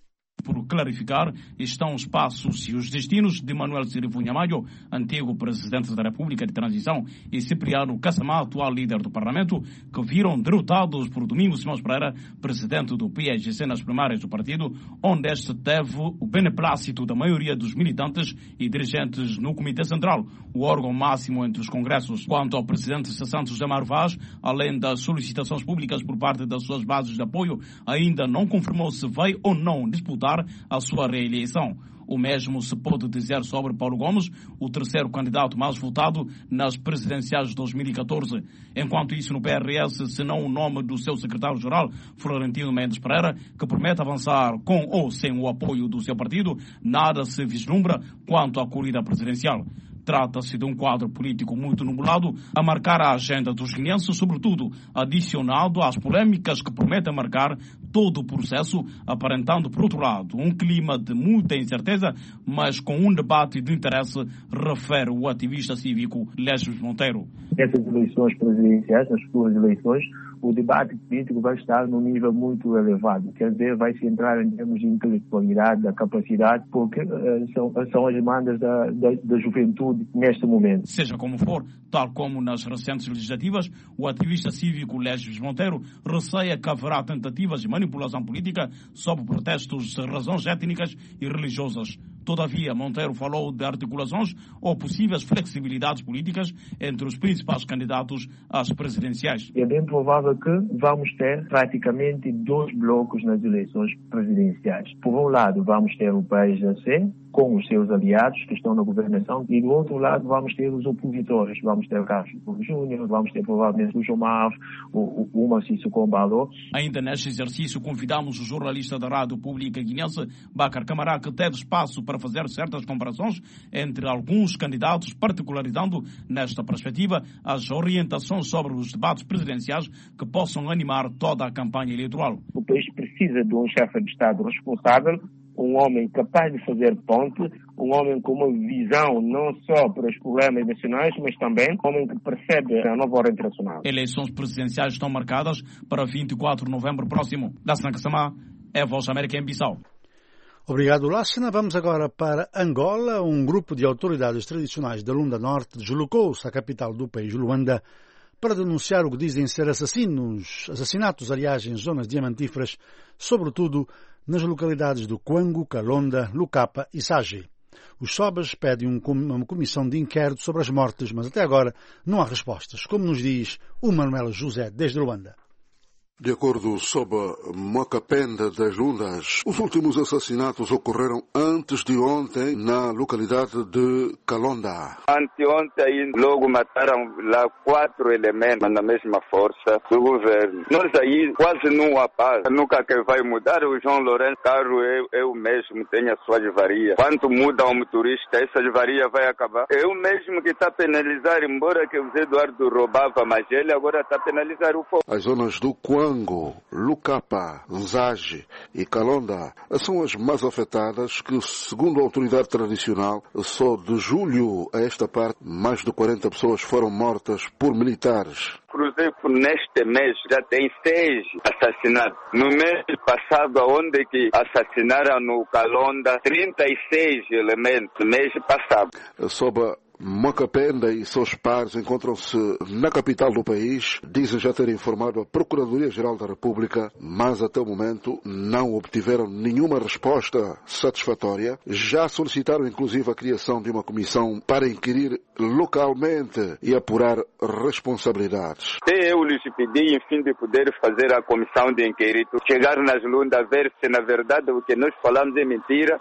Por clarificar estão os passos e os destinos de Manuel Sirivunha Maio, antigo presidente da República de Transição, e Cipriano Kassamá, atual líder do Parlamento, que viram derrotados por Domingos Simões Pereira, presidente do PSGC nas primárias do partido, onde este teve o beneplácito da maioria dos militantes e dirigentes no Comitê Central, o órgão máximo entre os congressos. Quanto ao presidente Santos José Mário Vaz, além das solicitações públicas por parte das suas bases de apoio, ainda não confirmou se vai ou não disputar a sua reeleição. O mesmo se pode dizer sobre Paulo Gomes, o terceiro candidato mais votado nas presidenciais de 2014. Enquanto isso, no PRS, se não o nome do seu secretário-geral, Florentino Mendes Pereira, que promete avançar com ou sem o apoio do seu partido, nada se vislumbra quanto à corrida presidencial. Trata-se de um quadro político muito nublado a marcar a agenda dos guineenses, sobretudo adicionado às polêmicas que prometem marcar todo o processo, aparentando, por outro lado, um clima de muita incerteza, mas com um debate de interesse, refere o ativista cívico Lésbio Monteiro. Essas eleições presidenciais, as futuras eleições, o debate político vai estar num nível muito elevado. Quer dizer, vai se entrar em termos de intelectualidade, da capacidade, porque são as demandas da juventude neste momento. Seja como for, tal como nas recentes legislativas, o ativista cívico Lésbio Monteiro receia que haverá tentativas de manipulação política sob pretextos de razões étnicas e religiosas. Todavia, Monteiro falou de articulações ou possíveis flexibilidades políticas entre os principais candidatos às presidenciais. É bem provável que vamos ter praticamente 2 blocos nas eleições presidenciais. Por um lado, vamos ter o PAIGC, com os seus aliados que estão na governação, e do outro lado vamos ter os opositores. Vamos ter o Carlos Júnior, vamos ter provavelmente o Jomar, o Maciço Combalo. Ainda neste exercício convidamos o jornalista da Rádio Pública guinense, Bacar Camará, que teve espaço para fazer certas comparações entre alguns candidatos, particularizando nesta perspectiva as orientações sobre os debates presidenciais que possam animar toda a campanha eleitoral. O país precisa de um chefe de Estado responsável, um homem capaz de fazer ponte, um homem com uma visão não só para os problemas nacionais, mas também um homem que percebe a nova ordem internacional. Eleições presidenciais estão marcadas para 24 de novembro próximo. Da Sancasamá, é a Voz da América em Bissau. Obrigado, Lássena. Vamos agora para Angola. Um grupo de autoridades tradicionais da Lunda Norte deslocou-se à capital do país, Luanda, para denunciar o que dizem ser assassinatos, aliás, em zonas diamantíferas, sobretudo nas localidades do Cuango, Calonda, Lucapa e Sage. Os Sobas pedem uma comissão de inquérito sobre as mortes, mas até agora não há respostas, como nos diz o Manuel José, desde Luanda. De acordo sob Mocapenda das Lundas, os últimos assassinatos ocorreram antes de ontem na localidade de Calonda. Anteontem logo mataram lá 4 elementos na mesma força do governo. Nós aí quase não há paz. Nunca que vai mudar. O João Lourenço Carro é o mesmo, tem as suas varias. Quanto muda o motorista, essas varias vai acabar. É o mesmo que está a penalizar, embora que o Zé Eduardo roubava, mas ele agora está a penalizar o povo. As zonas do Cuango, Lucapa, Nzage e Calonda são as mais afetadas que, segundo a autoridade tradicional, só de julho a esta parte, mais de 40 pessoas foram mortas por militares. Cruzei por neste mês, já tem 6 assassinatos. No mês passado, onde que assassinaram no Calonda, 36 elementos, no mês passado. Sob Mocapenda e seus pares encontram-se na capital do país, dizem já ter informado a Procuradoria-Geral da República, mas até o momento não obtiveram nenhuma resposta satisfatória. Já solicitaram inclusive a criação de uma comissão para inquirir localmente e apurar responsabilidades. Eu lhes pedi, enfim, de poder fazer a comissão de inquérito, chegar nas lundas, ver se na verdade o que nós falamos é mentira.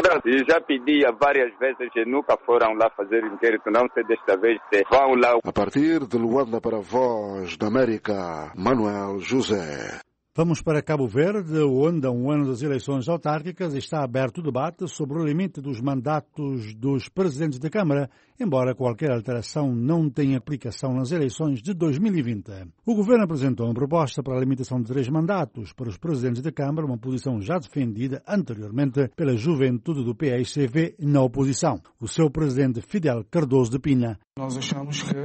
E já pedi várias vezes e nunca foram lá fazer inquérito. Não sei desta vez se vão lá. A partir de Luanda para a Voz da América, Manuel José. Vamos para Cabo Verde, onde há um ano das eleições autárquicas está aberto o debate sobre o limite dos mandatos dos presidentes da Câmara, embora qualquer alteração não tenha aplicação nas eleições de 2020. O governo apresentou uma proposta para a limitação de 3 mandatos para os presidentes da Câmara, uma posição já defendida anteriormente pela juventude do PSCV na oposição. O seu presidente Fidel Cardoso de Pina. Nós achamos que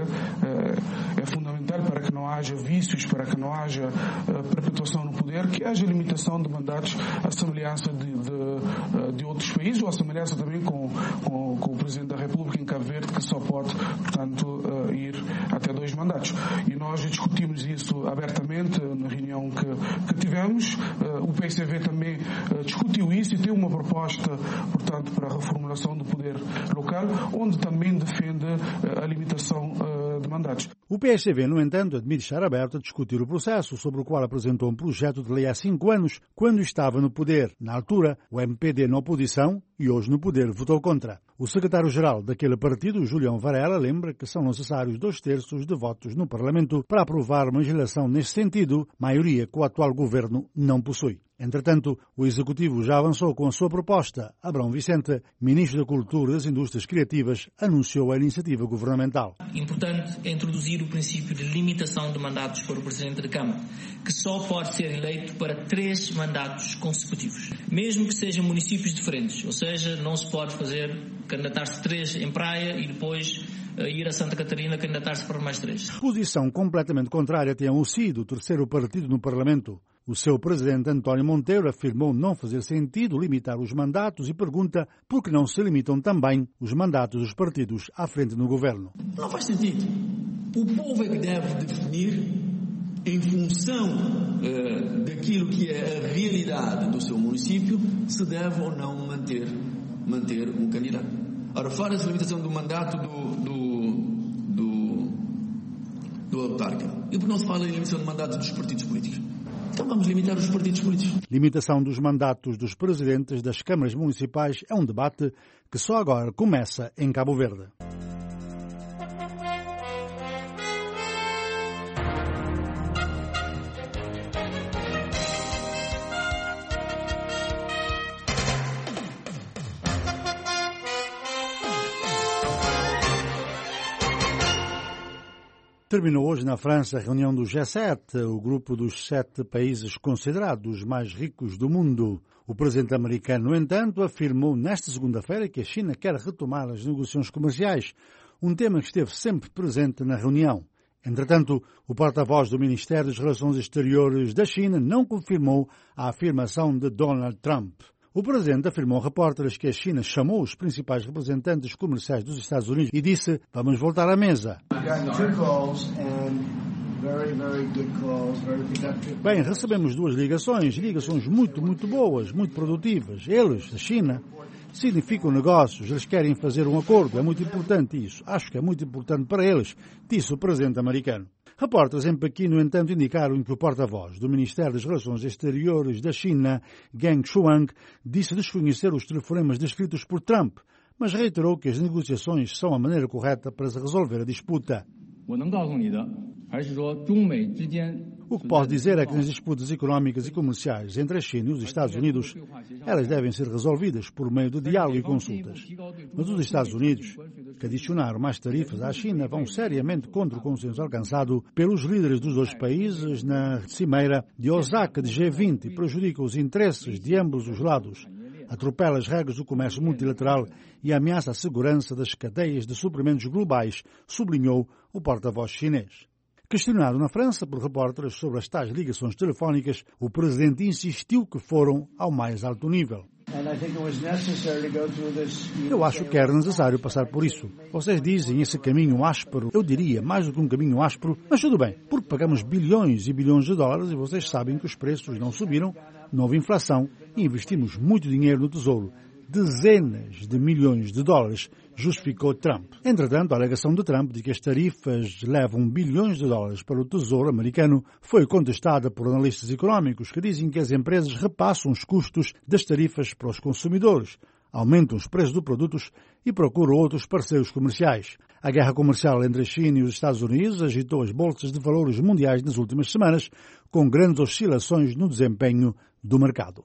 é fundamental para que não haja vícios, para que não haja perpetuação no poder, que haja limitação de mandatos à semelhança de outros países, ou à semelhança também com o Presidente da República em Cabo Verde, que só pode, portanto, ir até 2 mandatos. E nós discutimos isso abertamente na reunião que tivemos. O PSCV também discutiu isso e tem uma proposta, portanto, para a reformulação do poder local, onde também defende a limitação de mandatos. O PSCV, no entanto, admite estar aberto a discutir o processo, sobre o qual apresentou um projeto de lei há 5 anos, quando estava no poder. Na altura, o MPD na oposição e hoje no poder votou contra. O secretário-geral daquele partido, Julião Varela, lembra que são necessários 2/3 de votos no Parlamento para aprovar uma legislação nesse sentido, maioria que o atual governo não possui. Entretanto, o Executivo já avançou com a sua proposta. Abrão Vicente, Ministro da Cultura e das Indústrias Criativas, anunciou a iniciativa governamental. Importante é introduzir o princípio de limitação de mandatos para o Presidente da Câmara, que só pode ser eleito para 3 mandatos consecutivos, mesmo que sejam municípios diferentes, ou seja, não se pode candidatar-se 3 em Praia e depois ir a Santa Catarina candidatar-se para mais 3. Posição completamente contrária tem o CID, o terceiro partido no Parlamento. O seu presidente António Monteiro afirmou não fazer sentido limitar os mandatos e pergunta por que não se limitam também os mandatos dos partidos à frente no governo. Não faz sentido. O povo é que deve definir, em função daquilo que é a realidade do seu município, se deve ou não manter um candidato. Ora, fala-se da limitação do mandato do autarca. E por que não se fala em limitação do mandato dos partidos políticos? Então vamos limitar os partidos políticos. Limitação dos mandatos dos presidentes das câmaras municipais é um debate que só agora começa em Cabo Verde. Terminou hoje na França a reunião do G7, o grupo dos 7 países considerados os mais ricos do mundo. O presidente americano, no entanto, afirmou nesta segunda-feira que a China quer retomar as negociações comerciais, um tema que esteve sempre presente na reunião. Entretanto, o porta-voz do Ministério das Relações Exteriores da China não confirmou a afirmação de Donald Trump. O presidente afirmou a repórteres que a China chamou os principais representantes comerciais dos Estados Unidos e disse: vamos voltar à mesa. Bem, recebemos 2 ligações muito boas, muito produtivas. Eles, a China, significam negócios, eles querem fazer um acordo, é muito importante isso. Acho que é muito importante para eles, disse o presidente americano. Repórteres em Pequim, no entanto, indicaram que o porta-voz do Ministério das Relações Exteriores da China, Geng Shuang, disse desconhecer os telefonemas descritos por Trump, mas reiterou que as negociações são a maneira correta para se resolver a disputa. O que posso dizer é que nas disputas económicas e comerciais entre a China e os Estados Unidos, elas devem ser resolvidas por meio de diálogo e consultas. Mas os Estados Unidos, que adicionaram mais tarifas à China, vão seriamente contra o consenso alcançado pelos líderes dos 2 países na cimeira de Osaka de G20 e prejudicam os interesses de ambos os lados. Atropela as regras do comércio multilateral e ameaça a segurança das cadeias de suprimentos globais, sublinhou o porta-voz chinês. Questionado na França por repórteres sobre as tais ligações telefónicas, o presidente insistiu que foram ao mais alto nível. Eu acho que era necessário passar por isso. Vocês dizem esse caminho áspero, eu diria mais do que um caminho áspero, mas tudo bem, porque pagamos bilhões e bilhões de dólares e vocês sabem que os preços não subiram, não houve inflação e investimos muito dinheiro no Tesouro. Dezenas de milhões de dólares, justificou Trump. Entretanto, a alegação de Trump de que as tarifas levam bilhões de dólares para o Tesouro americano foi contestada por analistas económicos que dizem que as empresas repassam os custos das tarifas para os consumidores, aumentam os preços dos produtos e procuram outros parceiros comerciais. A guerra comercial entre a China e os Estados Unidos agitou as bolsas de valores mundiais nas últimas semanas, com grandes oscilações no desempenho do mercado.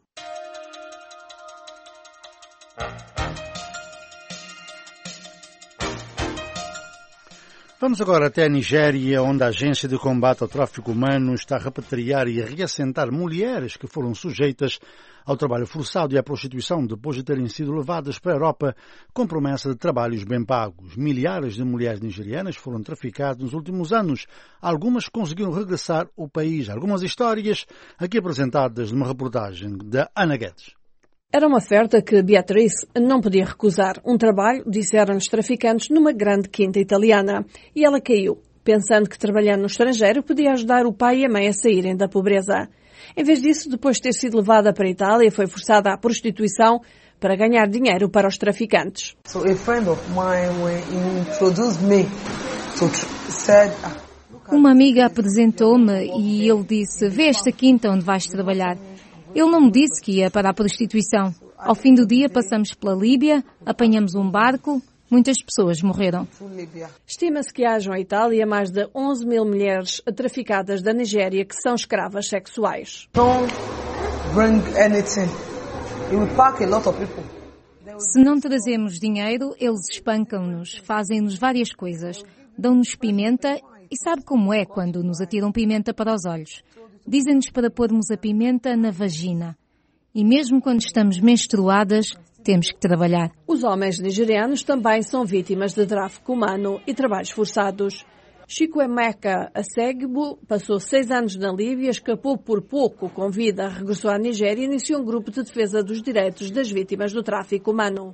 Vamos agora até a Nigéria, onde a Agência de Combate ao Tráfico Humano está a repatriar e a reassentar mulheres que foram sujeitas ao trabalho forçado e à prostituição depois de terem sido levadas para a Europa com promessa de trabalhos bem pagos. Milhares de mulheres nigerianas foram traficadas nos últimos anos. Algumas conseguiram regressar ao país. Algumas histórias aqui apresentadas numa reportagem da Ana Guedes. Era uma oferta que Beatrice não podia recusar. Um trabalho, disseram os traficantes, numa grande quinta italiana. E ela caiu, pensando que trabalhando no estrangeiro podia ajudar o pai e a mãe a saírem da pobreza. Em vez disso, depois de ter sido levada para a Itália, foi forçada à prostituição para ganhar dinheiro para os traficantes. So a friend of mine introduced me said, uma amiga apresentou-me e ele disse: vê esta quinta onde vais trabalhar. Ele não me disse que ia para a prostituição. Ao fim do dia passamos pela Líbia, apanhamos um barco, muitas pessoas morreram. Estima-se que hajam em Itália mais de 11 mil mulheres traficadas da Nigéria que são escravas sexuais. bring anything, it will pack a lot of people. Se não trazemos dinheiro, eles espancam-nos, fazem-nos várias coisas, dão-nos pimenta e sabe como é quando nos atiram pimenta para os olhos. Dizem-nos para pormos a pimenta na vagina. E mesmo quando estamos menstruadas, temos que trabalhar. Os homens nigerianos também são vítimas de tráfico humano e trabalhos forçados. Chukwuemeka Assegbu passou 6 anos na Líbia, escapou por pouco com vida, regressou à Nigéria e iniciou um grupo de defesa dos direitos das vítimas do tráfico humano.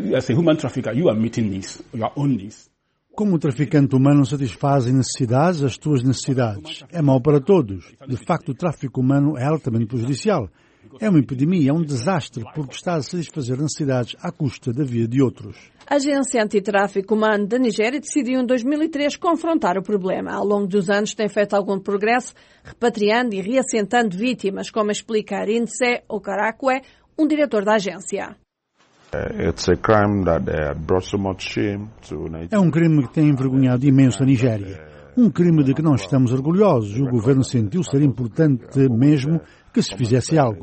Como traficante humano satisfazem necessidades, as tuas necessidades. É mau para todos. De facto, o tráfico humano é altamente prejudicial. É uma epidemia, é um desastre, porque está a satisfazer necessidades à custa da vida de outros. A Agência Antitráfico Humano da Nigéria decidiu em 2003 confrontar o problema. Ao longo dos anos tem feito algum progresso, repatriando e reassentando vítimas, como explica Arinze Okarakwe, um diretor da agência. É um crime que tem envergonhado imenso a Nigéria. Um crime de que não estamos orgulhosos. O governo sentiu ser importante mesmo que se fizesse algo.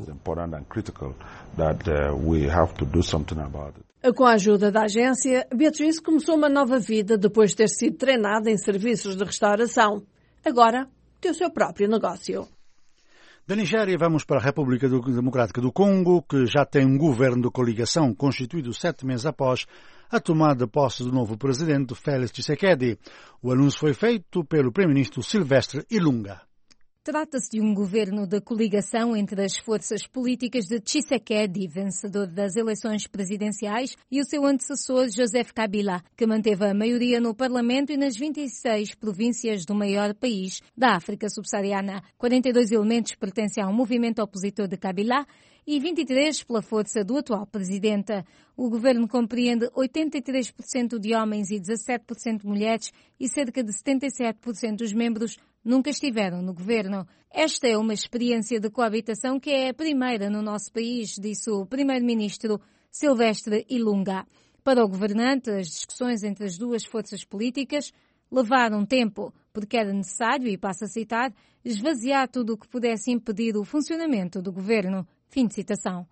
Com a ajuda da agência, Beatriz começou uma nova vida depois de ter sido treinada em serviços de restauração. Agora tem o seu próprio negócio. Da Nigéria vamos para a República Democrática do Congo, que já tem um governo de coligação constituído 7 meses após a tomada de posse do novo presidente Félix Tshisekedi. O anúncio foi feito pelo primeiro-ministro Silvestre Ilunga. Trata-se de um governo de coligação entre as forças políticas de Tshisekedi, vencedor das eleições presidenciais, e o seu antecessor Joseph Kabila, que manteve a maioria no Parlamento e nas 26 províncias do maior país da África subsaariana. 42 elementos pertencem ao movimento opositor de Kabila e 23 pela força do atual presidente. O governo compreende 83% de homens e 17% de mulheres e cerca de 77% dos membros nunca estiveram no governo. Esta é uma experiência de coabitação que é a primeira no nosso país, disse o primeiro-ministro Silvestre Ilunga. Para o governante, as discussões entre as duas forças políticas levaram tempo, porque era necessário, e passo a citar, esvaziar tudo o que pudesse impedir o funcionamento do governo. Fim de citação.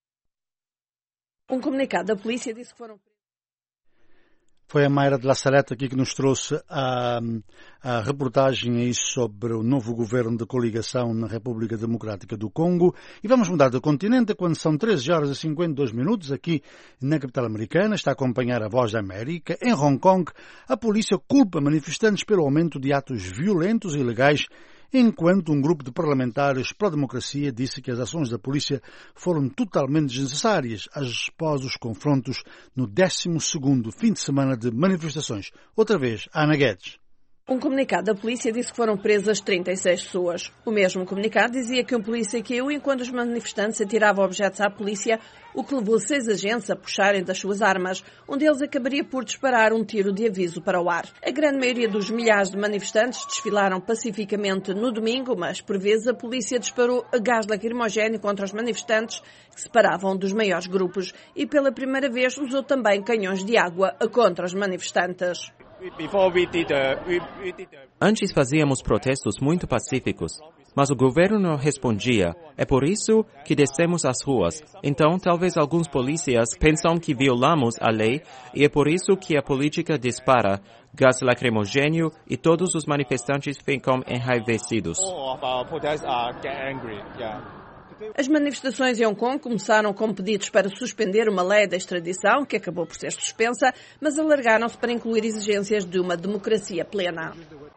Um comunicado da polícia disse que foram... Foi a Mayra de La Saleta aqui que nos trouxe a reportagem aí sobre o novo governo de coligação na República Democrática do Congo. E vamos mudar de continente quando são 13 horas e 52 minutos aqui na capital americana. Está a acompanhar a Voz da América. Em Hong Kong, a polícia culpa manifestantes pelo aumento de atos violentos e ilegais, enquanto um grupo de parlamentares pró-democracia disse que as ações da polícia foram totalmente desnecessárias após os confrontos no 12º fim de semana de manifestações. Outra vez, Ana Guedes. Um comunicado da polícia disse que foram presas 36 pessoas. O mesmo comunicado dizia que um polícia caiu enquanto os manifestantes atiravam objetos à polícia, o que levou 6 agentes a puxarem das suas armas. Um deles acabaria por disparar um tiro de aviso para o ar. A grande maioria dos milhares de manifestantes desfilaram pacificamente no domingo, mas por vezes a polícia disparou gás lacrimogéneo contra os manifestantes que se separavam dos maiores grupos e pela primeira vez usou também canhões de água contra os manifestantes. Antes fazíamos protestos muito pacíficos, mas o governo não respondia. É por isso que descemos às ruas. Então, talvez alguns polícias pensam que violamos a lei e é por isso que a política dispara gás lacrimogêneo e todos os manifestantes ficam enraivecidos. As manifestações em Hong Kong começaram com pedidos para suspender uma lei da extradição, que acabou por ser suspensa, mas alargaram-se para incluir exigências de uma democracia plena.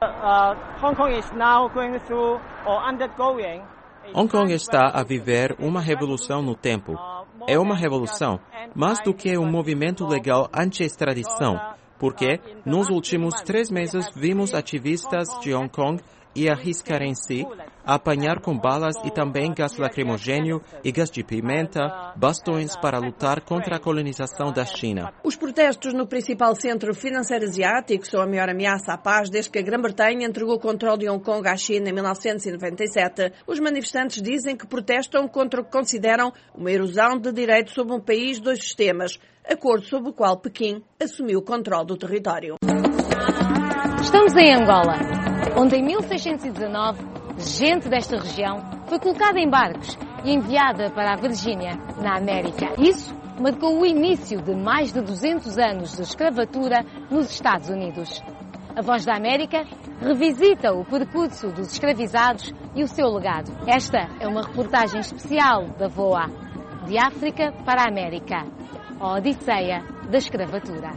Hong Kong está a viver uma revolução no tempo. É uma revolução, mais do que um movimento legal anti-extradição, porque nos últimos 3 meses vimos ativistas de Hong Kong e arriscarem-se a apanhar com balas e também gás lacrimogêneo e gás de pimenta, bastões para lutar contra a colonização da China. Os protestos no principal centro financeiro asiático são a maior ameaça à paz desde que a Grã-Bretanha entregou o controle de Hong Kong à China em 1997. Os manifestantes dizem que protestam contra o que consideram uma erosão de direitos sobre um país 2 sistemas, acordo sob o qual Pequim assumiu o controle do território. Estamos em Angola, onde em 1619, gente desta região foi colocada em barcos e enviada para a Virgínia, na América. Isso marcou o início de mais de 200 anos de escravatura nos Estados Unidos. A Voz da América revisita o percurso dos escravizados e o seu legado. Esta é uma reportagem especial da VOA, de África para a América, a Odisseia da Escravatura.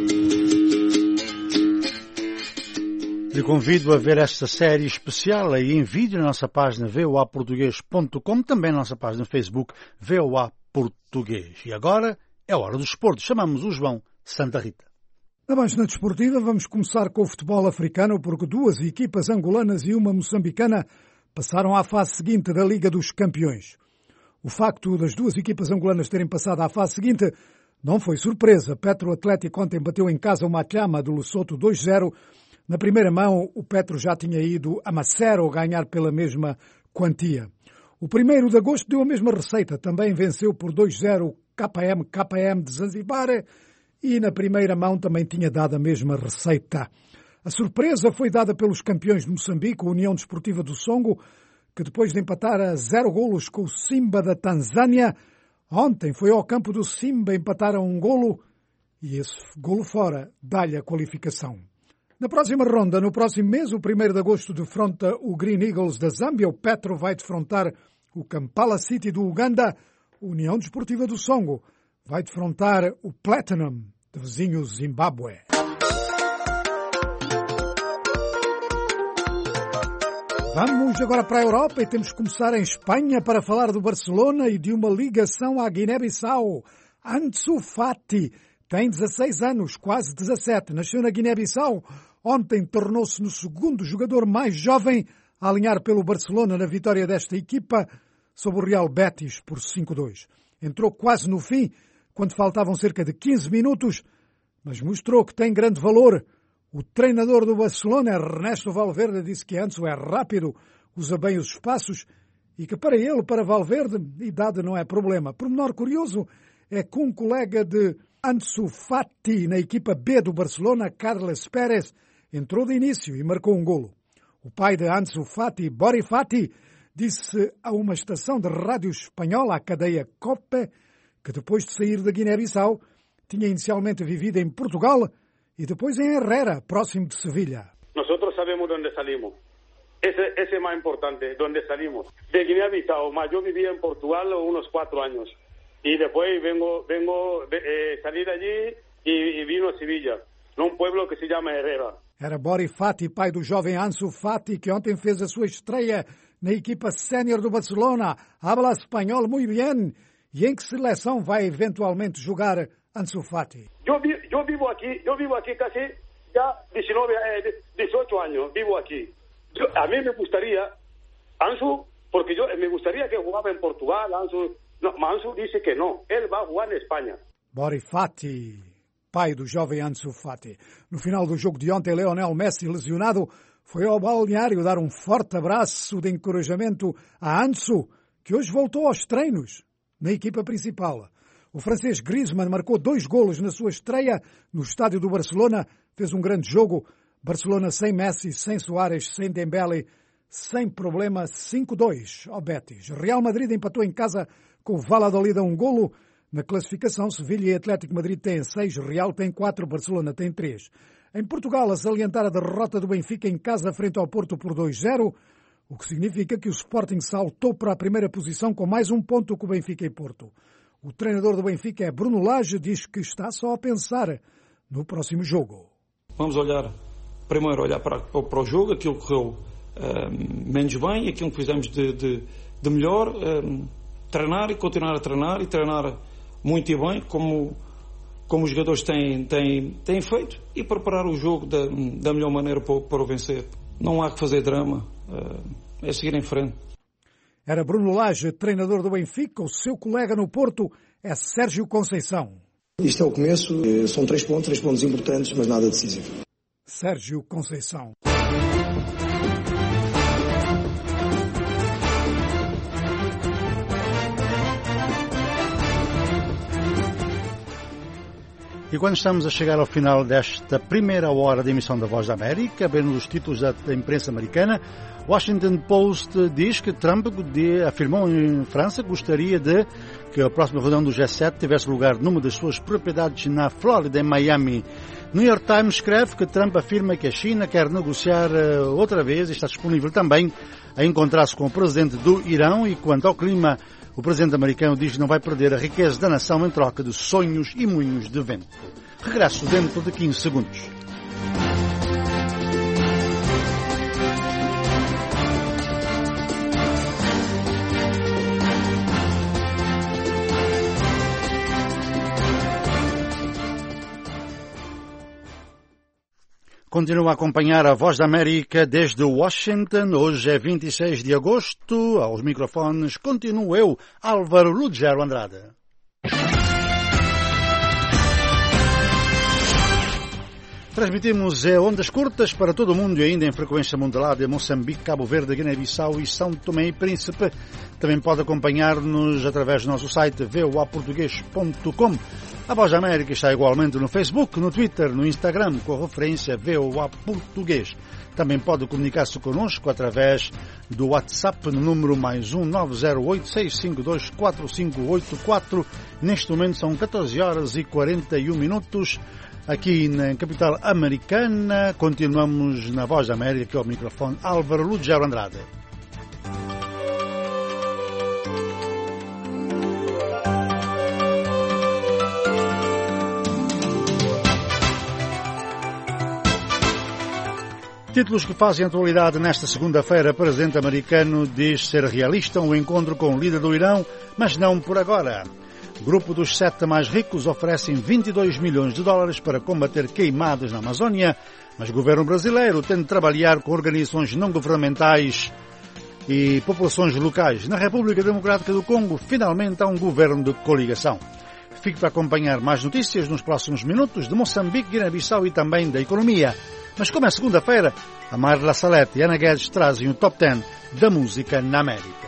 Lhe convido a ver esta série especial aí em vídeo na nossa página voaportugues.com, também na nossa página Facebook VOA Português. E agora é hora do desporto. Chamamos o João Santa Rita. Na página desportiva vamos começar com o futebol africano, porque duas equipas angolanas e uma moçambicana passaram à fase seguinte da Liga dos Campeões. O facto das duas equipas angolanas terem passado à fase seguinte não foi surpresa. Petro Atlético ontem bateu em casa o Machama do Lesotho 2-0. Na primeira mão, o Petro já tinha ido a Macero ganhar pela mesma quantia. O 1º de agosto deu a mesma receita. Também venceu por 2-0 o KM de Zanzibar e na primeira mão também tinha dado a mesma receita. A surpresa foi dada pelos campeões de Moçambique, a União Desportiva do Songo, que depois de empatar a 0 golos com o Simba da Tanzânia, ontem foi ao campo do Simba empatar a 1 golo e esse golo fora dá-lhe a qualificação. Na próxima ronda, no próximo mês, o 1º de agosto, defronta o Green Eagles da Zâmbia. O Petro vai defrontar o Kampala City do Uganda. A União Desportiva do Songo vai defrontar o Platinum do vizinho Zimbábue. Vamos agora para a Europa e temos que começar em Espanha para falar do Barcelona e de uma ligação à Guiné-Bissau. Ansu Fati tem 16 anos, quase 17. Nasceu na Guiné-Bissau. Ontem tornou-se no segundo jogador mais jovem a alinhar pelo Barcelona na vitória desta equipa sobre o Real Betis por 5-2. Entrou quase no fim, quando faltavam cerca de 15 minutos, mas mostrou que tem grande valor. O treinador do Barcelona, Ernesto Valverde, disse que Ansu é rápido, usa bem os espaços e que para ele, para Valverde, idade não é problema. Pormenor curioso é que um colega de Ansu Fati na equipa B do Barcelona, Carles Pérez, entrou de início e marcou um golo. O pai de Ansu Fati, Bori Fati, disse a uma estação de rádio espanhola, a cadeia COPE, que depois de sair da Guiné-Bissau, tinha inicialmente vivido em Portugal e depois em Herrera, próximo de Sevilha. Nosotros sabemos de onde salimos. Ese es más importante, de onde salimos. De Guinea-Bissau, mas yo vivía en Portugal unos 4 años. Y después salir allí y vino a Sevilla, num pueblo que se llama Herrera. Era Bori Fati, pai do jovem Ansu Fati, que ontem fez a sua estreia na equipa sénior do Barcelona. Habla espanhol muito bem. E em que seleção vai eventualmente jogar Ansu Fati? Eu vivo aqui casi ya 18 años, vivo aquí. A mí me gustaría, Ansu, porque me gustaría que jugaba en Portugal, Ansu disse que não, ele vai jogar na Espanha. Bori Fati, pai do jovem Ansu Fati. No final do jogo de ontem, Lionel Messi, lesionado, foi ao balneário dar um forte abraço de encorajamento a Ansu, que hoje voltou aos treinos na equipa principal. O francês Griezmann marcou 2 golos na sua estreia no estádio do Barcelona, fez um grande jogo. Barcelona sem Messi, sem Suárez, sem Dembélé, sem problema, 5-2 ao Betis. Real Madrid empatou em casa com o Valladolid a 1 golo. Na classificação, Sevilha e Atlético Madrid têm 6, Real tem 4, Barcelona tem 3. Em Portugal, a salientar a derrota do Benfica em casa frente ao Porto por 2-0, o que significa que o Sporting saltou para a primeira posição com mais 1 ponto que o Benfica e Porto. O treinador do Benfica é Bruno Lage, diz que está só a pensar no próximo jogo. Vamos primeiro olhar para o jogo, aquilo que correu menos bem, aquilo que fizemos de melhor, treinar e continuar a treinar e treinar muito e bem, como os jogadores têm feito, e preparar o jogo da melhor maneira para o vencer. Não há que fazer drama, é seguir em frente. Era Bruno Lage, treinador do Benfica. O seu colega no Porto é Sérgio Conceição. Isto é o começo, são 3 pontos importantes, mas nada decisivo. Sérgio Conceição. E quando estamos a chegar ao final desta primeira hora de emissão da Voz da América, vendo os títulos da imprensa americana, Washington Post diz que Trump afirmou em França que gostaria de que a próxima reunião do G7 tivesse lugar numa das suas propriedades na Flórida, em Miami. New York Times escreve que Trump afirma que a China quer negociar outra vez e está disponível também a encontrar-se com o presidente do Irão. E quanto ao clima, o presidente americano diz que não vai perder a riqueza da nação em troca de sonhos e moinhos de vento. Regresso dentro de 15 segundos. Continua a acompanhar a Voz da América desde Washington. Hoje é 26 de agosto. Aos microfones continuo eu, Álvaro Lugero Andrade. Transmitimos ondas curtas para todo o mundo e ainda em frequência modulada em Moçambique, Cabo Verde, Guiné-Bissau e São Tomé e Príncipe. Também pode acompanhar-nos através do nosso site voaportugues.com. A Voz da América está igualmente no Facebook, no Twitter, no Instagram, com a referência VOA Português. Também pode comunicar-se connosco através do WhatsApp no número +1 908 652 4584. Neste momento são 14 horas e 41 minutos. Aqui na capital americana, continuamos na Voz da América, aqui ao microfone Álvaro Lugero Andrade. Títulos que fazem atualidade nesta segunda-feira. O presidente americano diz ser realista um encontro com o líder do Irão, mas não por agora. Grupo dos 7 mais ricos oferecem 22 milhões de dólares para combater queimadas na Amazônia, mas o governo brasileiro tem de trabalhar com organizações não governamentais e populações locais. Na República Democrática do Congo, finalmente há um governo de coligação. Fique para acompanhar mais notícias nos próximos minutos de Moçambique, Guiné-Bissau e também da economia. Mas como é segunda-feira, a Marla Salete e Ana Guedes trazem o Top 10 da música na América.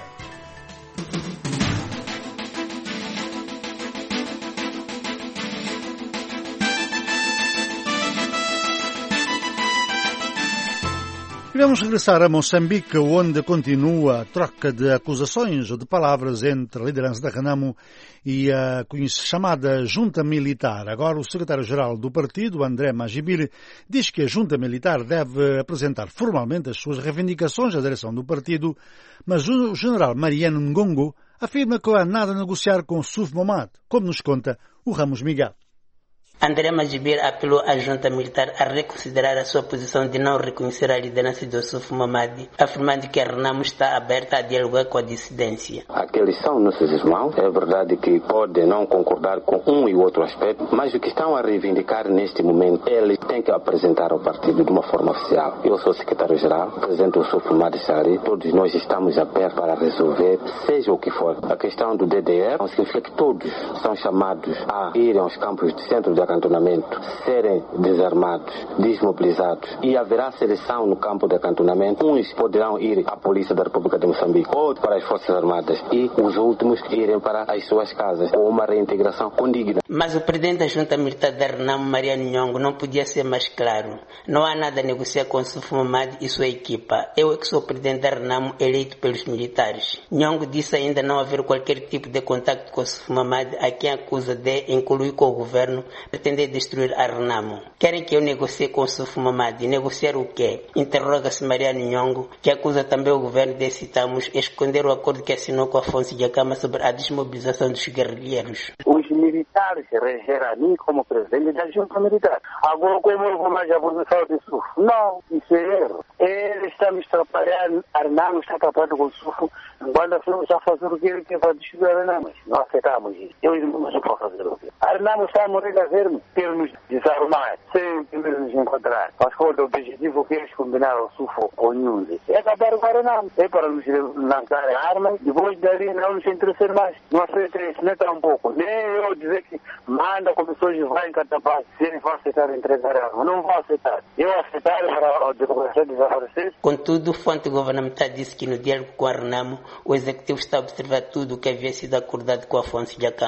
E vamos regressar a Moçambique, onde continua a troca de acusações ou de palavras entre a liderança da Renamo e a chamada Junta Militar. Agora, o secretário-geral do partido, André Magibili, diz que a Junta Militar deve apresentar formalmente as suas reivindicações à direção do partido, mas o general Mariano Ngongo afirma que não há nada a negociar com Suf Momad, como nos conta o Ramos Miguel. André Magibir apelou à junta militar a reconsiderar a sua posição de não reconhecer a liderança de Ossuf Mamadi, afirmando que a Renamo está aberta a dialogar com a dissidência. Aqueles são nossos irmãos, é verdade que podem não concordar com um e outro aspecto, mas o que estão a reivindicar neste momento, eles têm que apresentar ao partido de uma forma oficial. Eu sou o secretário-geral, presidente Ossuf Mamadi Sari, todos nós estamos abertos para resolver, seja o que for. A questão do DDR significa que todos são chamados a irem aos campos de centro de acantonamento, serem desarmados, desmobilizados, e haverá seleção no campo de acantonamento. Uns poderão ir à Polícia da República de Moçambique, outros para as Forças Armadas e os últimos irem para as suas casas, com uma reintegração condigna. Mas o presidente da Junta Militar da Renamo, Mariano Nhongo, não podia ser mais claro. Não há nada a negociar com Suf Mamadi e sua equipa. Eu é que sou o presidente da Renamo, eleito pelos militares. Nhongo disse ainda não haver qualquer tipo de contacto com Suf Mamadi, a quem acusa de incluir com o governo, pretender destruir a Renamo. Querem que eu negocie com Suf Mamadi? Negociar o quê? Interroga-se Mariano Nhongo, que acusa também o governo de, citamos, esconder o acordo que assinou com Afonso Dhlakama sobre a desmobilização dos guerrilheiros. Os militares elegeram a mim como presidente da junta militar. Agora, como eu vou mais a posição de Suf? Não, isso é erro. Ele está me atrapalhando, a Renamo está atrapalhando com o Suf. Quando a Renamo está fazendo o que ele quer para destruir a Renamo, não aceitamos isso. Eu não posso fazer o que. A Renamo está a morrer a vermos, ter nos desarmar, sem primeiro nos encontrar. Mas qual é o objetivo que eles combinaram o Suf com o Nhunze? É acabar com a Renamo. É para nos lançar armas, depois dali não nos interessar mais. Não aceita isso, nem tão pouco. Nem eu dizer que manda com pessoas que vão encatar se eles vão aceitar entregar armas. Não vão aceitar. Eu aceitar para a democracia desaparecer. Contudo, fonte governamental disse que no diálogo com a Renamo, o executivo está a observar tudo o que havia sido acordado com Afonso Dhlakama.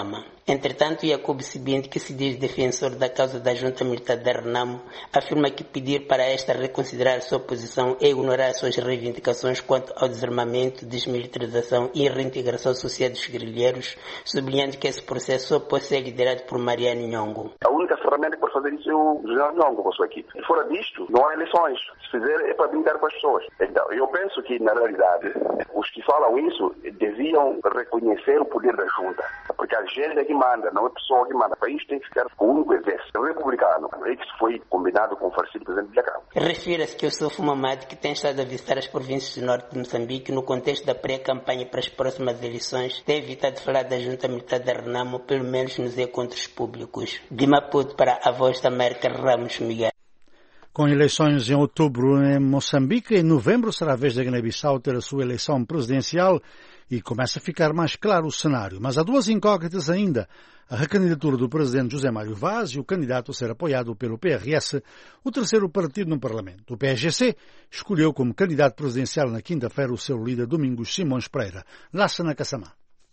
Entretanto, Jacob Sibinde, que se diz defensor da causa da junta militar da Renamo, afirma que pedir para esta reconsiderar sua posição é ignorar suas reivindicações quanto ao desarmamento, desmilitarização e reintegração social dos guerrilheiros, sublinhando que esse processo só pode ser liderado por Mariano Nhongo. A única ferramenta que pode fazer isso é o General Nhongo com a sua equipe. E fora disto, não há eleições. Se fizer, é para brincar com as pessoas. Então, eu penso que, na realidade, os que falam isso deviam reconhecer o poder da junta. Porque a gente é que manda, não é a pessoa que manda. O país tem que ficar com o único exército republicano. É que isso foi combinado com o falecido presidente Bilhacão. Refira-se que o Sofo Mamadi, que tem estado a visitar as províncias do norte de Moçambique no contexto da pré-campanha para as próximas eleições, tem evitado falar da junta militar da Renamo, pelo menos nos encontros públicos. De Maputo para a Voz da América, Ramos Miguel. Com eleições em outubro em Moçambique, em novembro será a vez da Guiné-Bissau ter a sua eleição presidencial e começa a ficar mais claro o cenário. Mas há duas incógnitas ainda. A recandidatura do presidente José Mário Vaz e o candidato a ser apoiado pelo PRS, o terceiro partido no Parlamento. O PSGC escolheu como candidato presidencial na quinta-feira o seu líder Domingos Simões Pereira. Lassana Kassamá.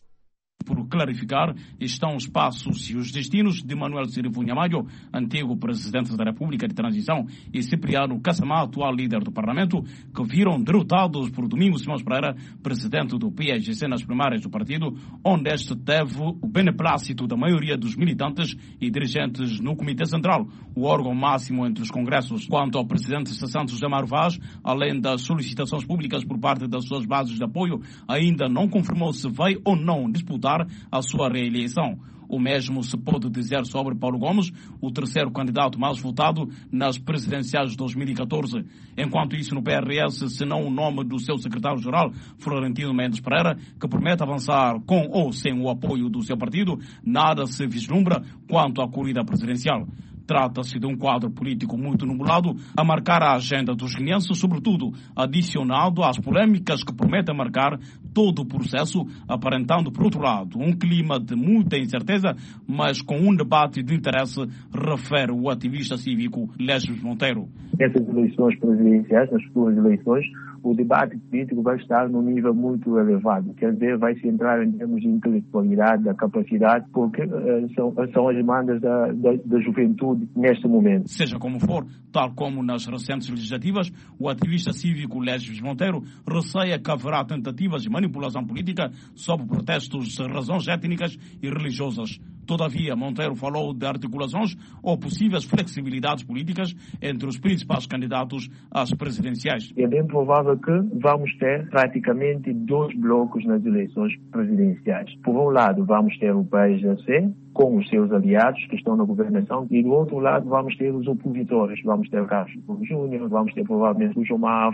Por clarificar, estão os passos e os destinos de Manuel Sirivunha Maio, antigo presidente da República de Transição, e Cipriano Kassamá, atual líder do Parlamento, que viram derrotados por Domingos Simões Pereira, presidente do PSGC nas primárias do partido, onde este teve o beneplácito da maioria dos militantes e dirigentes no Comitê Central, o órgão máximo entre os congressos. Quanto ao presidente Santos José Mário Vaz, além das solicitações públicas por parte das suas bases de apoio, ainda não confirmou se vai ou não disputar a sua reeleição. O mesmo se pode dizer sobre Paulo Gomes, o terceiro candidato mais votado nas presidenciais de 2014. Enquanto isso, no PRS, se não o nome do seu secretário-geral, Florentino Mendes Pereira, que promete avançar com ou sem o apoio do seu partido, nada se vislumbra quanto à corrida presidencial. Trata-se de um quadro político muito nublado a marcar a agenda dos guineenses, sobretudo adicionado às polêmicas que prometem marcar todo o processo, aparentando, por outro lado, um clima de muita incerteza, mas com um debate de interesse, refere o ativista cívico Lésbio Monteiro. Essas eleições presidenciais, nas futuras eleições, o debate político vai estar num nível muito elevado. Quer dizer, vai se entrar em termos de intelectualidade, da capacidade, porque são as demandas da juventude neste momento. Seja como for, tal como nas recentes legislativas, o ativista cívico Lésbio Monteiro receia que haverá tentativas de manipulação política sob pretextos de razões étnicas e religiosas. Todavia, Monteiro falou de articulações ou possíveis flexibilidades políticas entre os principais candidatos às presidenciais. É bem provável que vamos ter praticamente dois blocos nas eleições presidenciais. Por um lado, vamos ter o PSGC com os seus aliados que estão na governação e do outro lado vamos ter os opositores. Vamos ter o Carlos Júnior, vamos ter provavelmente o João Mavo,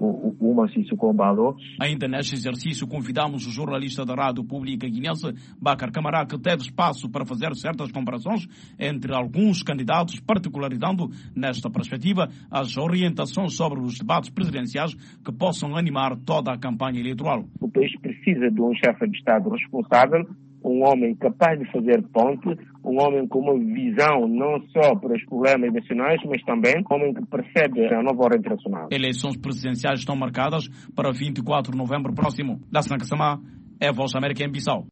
o Maciço Combalo. Ainda neste exercício convidamos o jornalista da Rádio Pública Guinense, Bacar Camará, que teve espaço para fazer certas comparações entre alguns candidatos, particularizando nesta perspectiva as orientações sobre os debates presidenciais que possam animar toda a campanha eleitoral. O país precisa de um chefe de Estado responsável, um homem capaz de fazer ponte, um homem com uma visão não só para os problemas nacionais, mas também um homem que percebe a nova ordem internacional. Eleições presidenciais estão marcadas para 24 de novembro próximo. Lassana Kassamá, é a Voz da América em Bissau.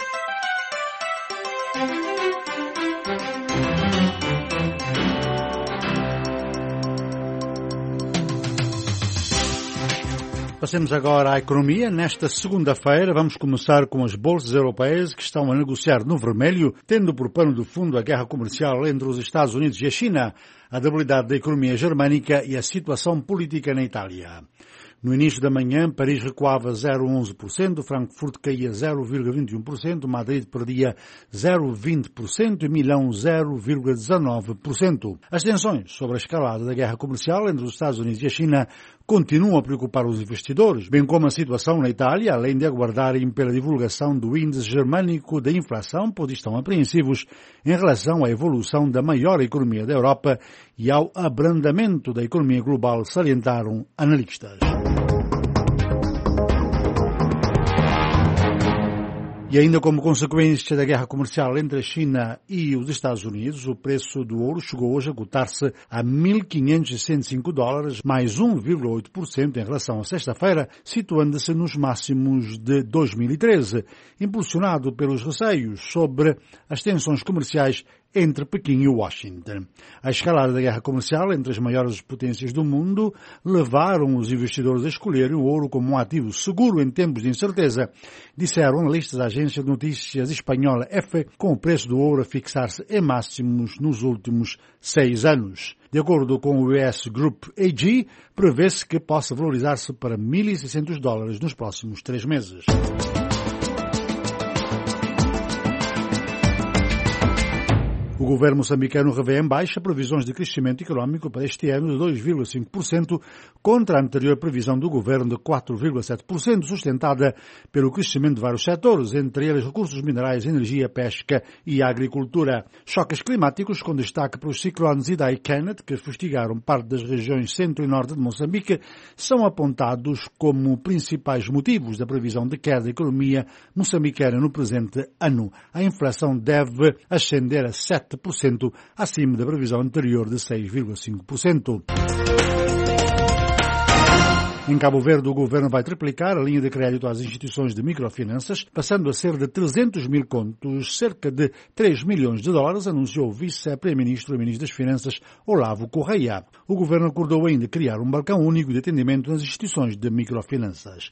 Passemos agora à economia. Nesta segunda-feira vamos começar com as bolsas europeias que estão a negociar no vermelho, tendo por pano de fundo a guerra comercial entre os Estados Unidos e a China, a debilidade da economia germânica e a situação política na Itália. No início da manhã, Paris recuava 0,11%, Frankfurt caía 0,21%, Madrid perdia 0,20% e Milão 0,19%. As tensões sobre a escalada da guerra comercial entre os Estados Unidos e a China continuam a preocupar os investidores, bem como a situação na Itália, além de aguardarem pela divulgação do índice germânico da inflação, pois estão apreensivos em relação à evolução da maior economia da Europa e ao abrandamento da economia global, salientaram analistas. E ainda como consequência da guerra comercial entre a China e os Estados Unidos, o preço do ouro chegou hoje a cotar-se a $1.565, mais 1,8% em relação à sexta-feira, situando-se nos máximos de 2013, impulsionado pelos receios sobre as tensões comerciais entre Pequim e Washington. A escalada da guerra comercial entre as maiores potências do mundo levaram os investidores a escolherem o ouro como um ativo seguro em tempos de incerteza, disseram analistas da agência de notícias espanhola EFE, com o preço do ouro a fixar-se em máximos nos últimos 6 anos. De acordo com o US Group AG, prevê-se que possa valorizar-se para $1.600 nos próximos 3 meses. O governo moçambicano revê em baixa previsões de crescimento económico para este ano de 2,5%, contra a anterior previsão do governo de 4,7%, sustentada pelo crescimento de vários setores, entre eles recursos minerais, energia, pesca e agricultura. Choques climáticos, com destaque para os ciclones Idai e Kenneth, que fustigaram parte das regiões centro e norte de Moçambique, são apontados como principais motivos da previsão de queda da economia moçambicana no presente ano. A inflação deve ascender a 7%, acima da previsão anterior de 6,5%. Em Cabo Verde, o governo vai triplicar a linha de crédito às instituições de microfinanças, passando a ser de 300 mil contos, cerca de $3 milhões, anunciou o vice-primeiro-ministro e ministro das Finanças, Olavo Correia. O governo acordou ainda criar um balcão único de atendimento nas instituições de microfinanças.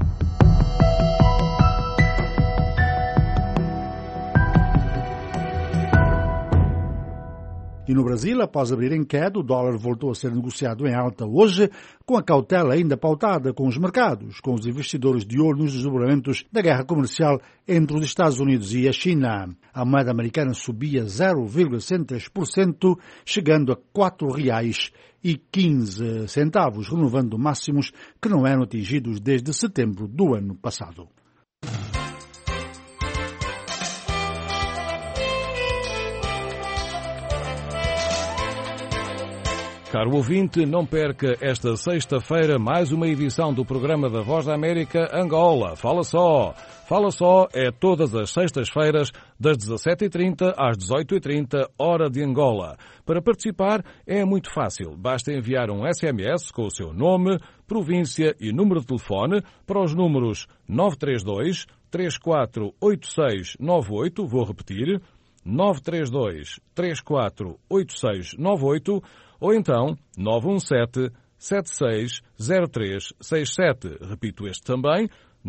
E no Brasil, após abrir em queda, o dólar voltou a ser negociado em alta hoje, com a cautela ainda pautada com os mercados, com os investidores de olho nos desdobramentos da guerra comercial entre os Estados Unidos e a China. A moeda americana subia 0,103%, chegando a R$ 4,15, renovando máximos que não eram atingidos desde setembro do ano passado. Caro ouvinte, não perca esta sexta-feira mais uma edição do programa da Voz da América Angola. Fala só! Fala só é todas as sextas-feiras, das 17h30 às 18h30, hora de Angola. Para participar é muito fácil. Basta enviar um SMS com o seu nome, província e número de telefone para os números 932 348698, vou repetir, 932 348698, ou então 917-760367. Repito este também,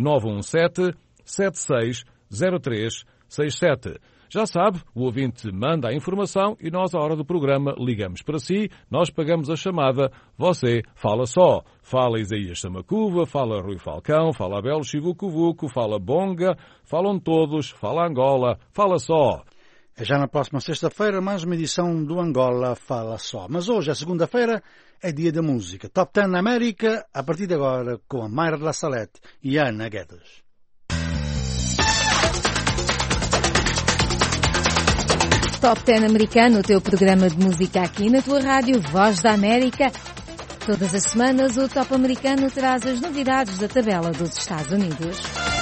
917-760367. Já sabe, o ouvinte manda a informação e nós, à hora do programa, ligamos para si, nós pagamos a chamada, você fala só. Fala Isaías Samacuva, fala Rui Falcão, fala Abel Chivucuvuco, fala Bonga, falam todos, fala Angola, fala só. É já na próxima sexta-feira mais uma edição do Angola Fala Só. Mas hoje, a segunda-feira, é dia da música. Top 10 na América, a partir de agora, com a Mayra La Salette e a Ana Guedes. Top 10 americano, o teu programa de música aqui na tua rádio Voz da América. Todas as semanas, o Top americano traz as novidades da tabela dos Estados Unidos.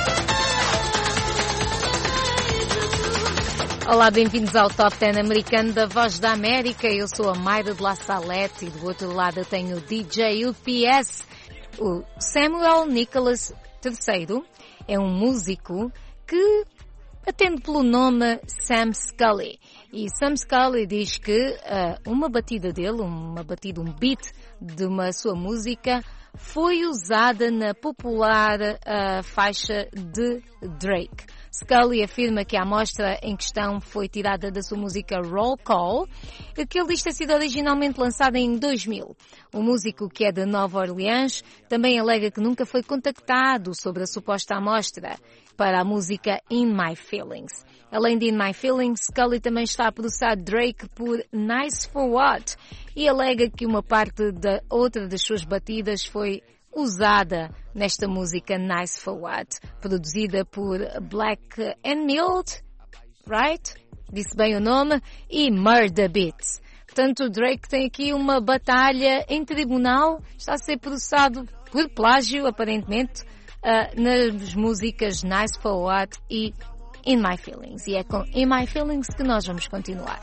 Olá, bem-vindos ao Top 10 americano da Voz da América. Eu sou a Mayra de La Salette e do outro lado eu tenho o DJ UPS. O Samuel Nicholas III é um músico que atende pelo nome Sam Scully. E Sam Scully diz que uma batida dele, um beat de uma sua música, foi usada na popular faixa de Drake. Scully afirma que a amostra em questão foi tirada da sua música Roll Call, que ele diz ter sido originalmente lançada em 2000. O músico, que é de Nova Orleans, também alega que nunca foi contactado sobre a suposta amostra para a música In My Feelings. Além de In My Feelings, Scully também está a processar Drake por Nice For What e alega que uma parte da outra das suas batidas foi usada nesta música Nice For What, produzida por Black and Mild, right? Disse bem o nome, e Murder Beats. Portanto, o Drake tem aqui uma batalha em tribunal, está a ser processado por plágio, aparentemente, nas músicas Nice For What e In My Feelings. E é com In My Feelings que nós vamos continuar.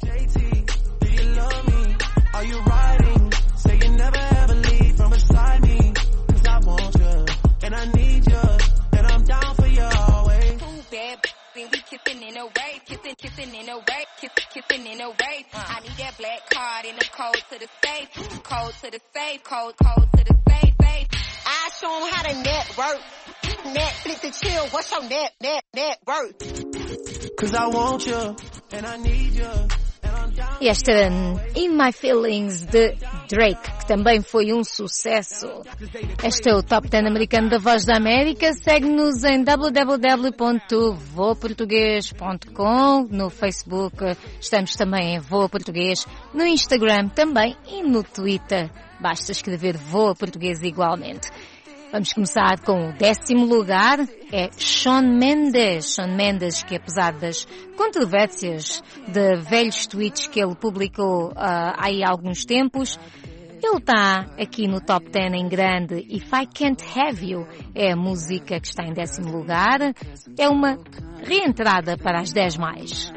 We kissing in a rave, kissing in a rave, kissing in a rave. I need that black card in the code to the safe, code to the safe, code to the safe. I show 'em how to network, Netflix and chill. What's your net worth? 'Cause I want you and I need you. E esta In My Feelings de Drake, que também foi um sucesso. Este é o Top 10 americano da Voz da América. Segue-nos em www.voaportugues.com. No Facebook estamos também em Voa Português. No Instagram também e no Twitter. Basta escrever Voa Português igualmente. Vamos começar com o 10º lugar, é Shawn Mendes. Shawn Mendes, que apesar das controvérsias de velhos tweets que ele publicou há alguns tempos, ele está aqui no Top 10 em grande. If I Can't Have You é a música que está em 10º lugar. É uma reentrada para as 10 mais.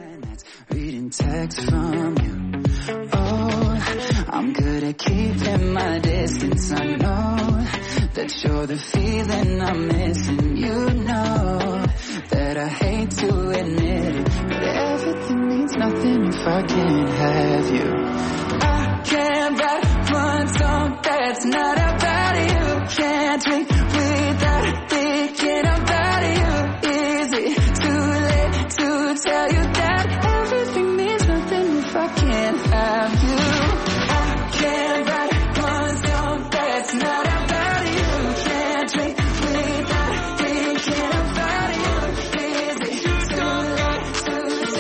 I'm good at keeping my distance. I know that you're the feeling I'm missing. You know that I hate to admit it, but everything means nothing if I can't have you. I can't write one song that's not about you. Can't drink without thinking about you. Is it too late to tell you that everything means nothing if I can't have you? Can't write one song that's not about you. Can't drink without thinking about you. Is it too late to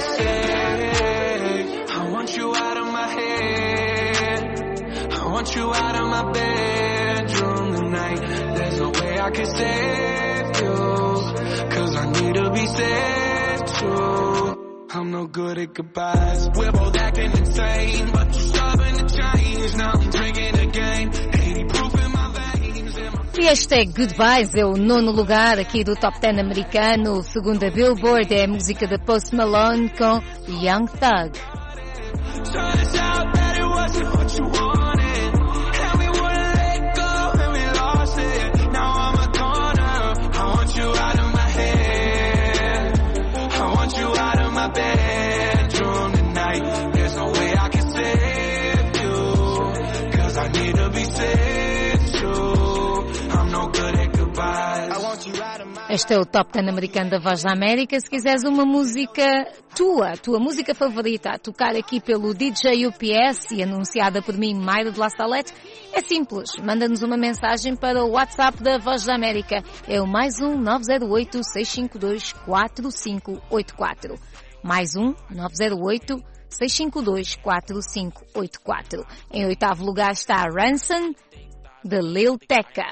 say? I want you out of my head. I want you out of my bedroom tonight. There's no way I can save you, 'cause I need to be saved too. I'm no good at goodbyes. We're both acting insane, but you're stubborn to change. Now I'm drinking again. 80 proof in my veins. E este é Goodbyes, é o 9º lugar aqui do Top 10 americano. Segundo a Billboard, é a música de Post Malone com Young Thug. Bedroom tonight. There's no way I can save you, 'cause I need to be saved too. I'm no good at goodbyes. I want you out of my... Este é o Top 10 americano da Voz da América. Se quiseres uma música tua música favorita, a tocar aqui pelo DJ UPS e anunciada por mim, Mayra de La Salette, é simples. Manda-nos uma mensagem para o WhatsApp da Voz da América. É o +1 908 652 4584. +1 908 652 4584. Em 8º lugar está Ransom, de Lil Tecca.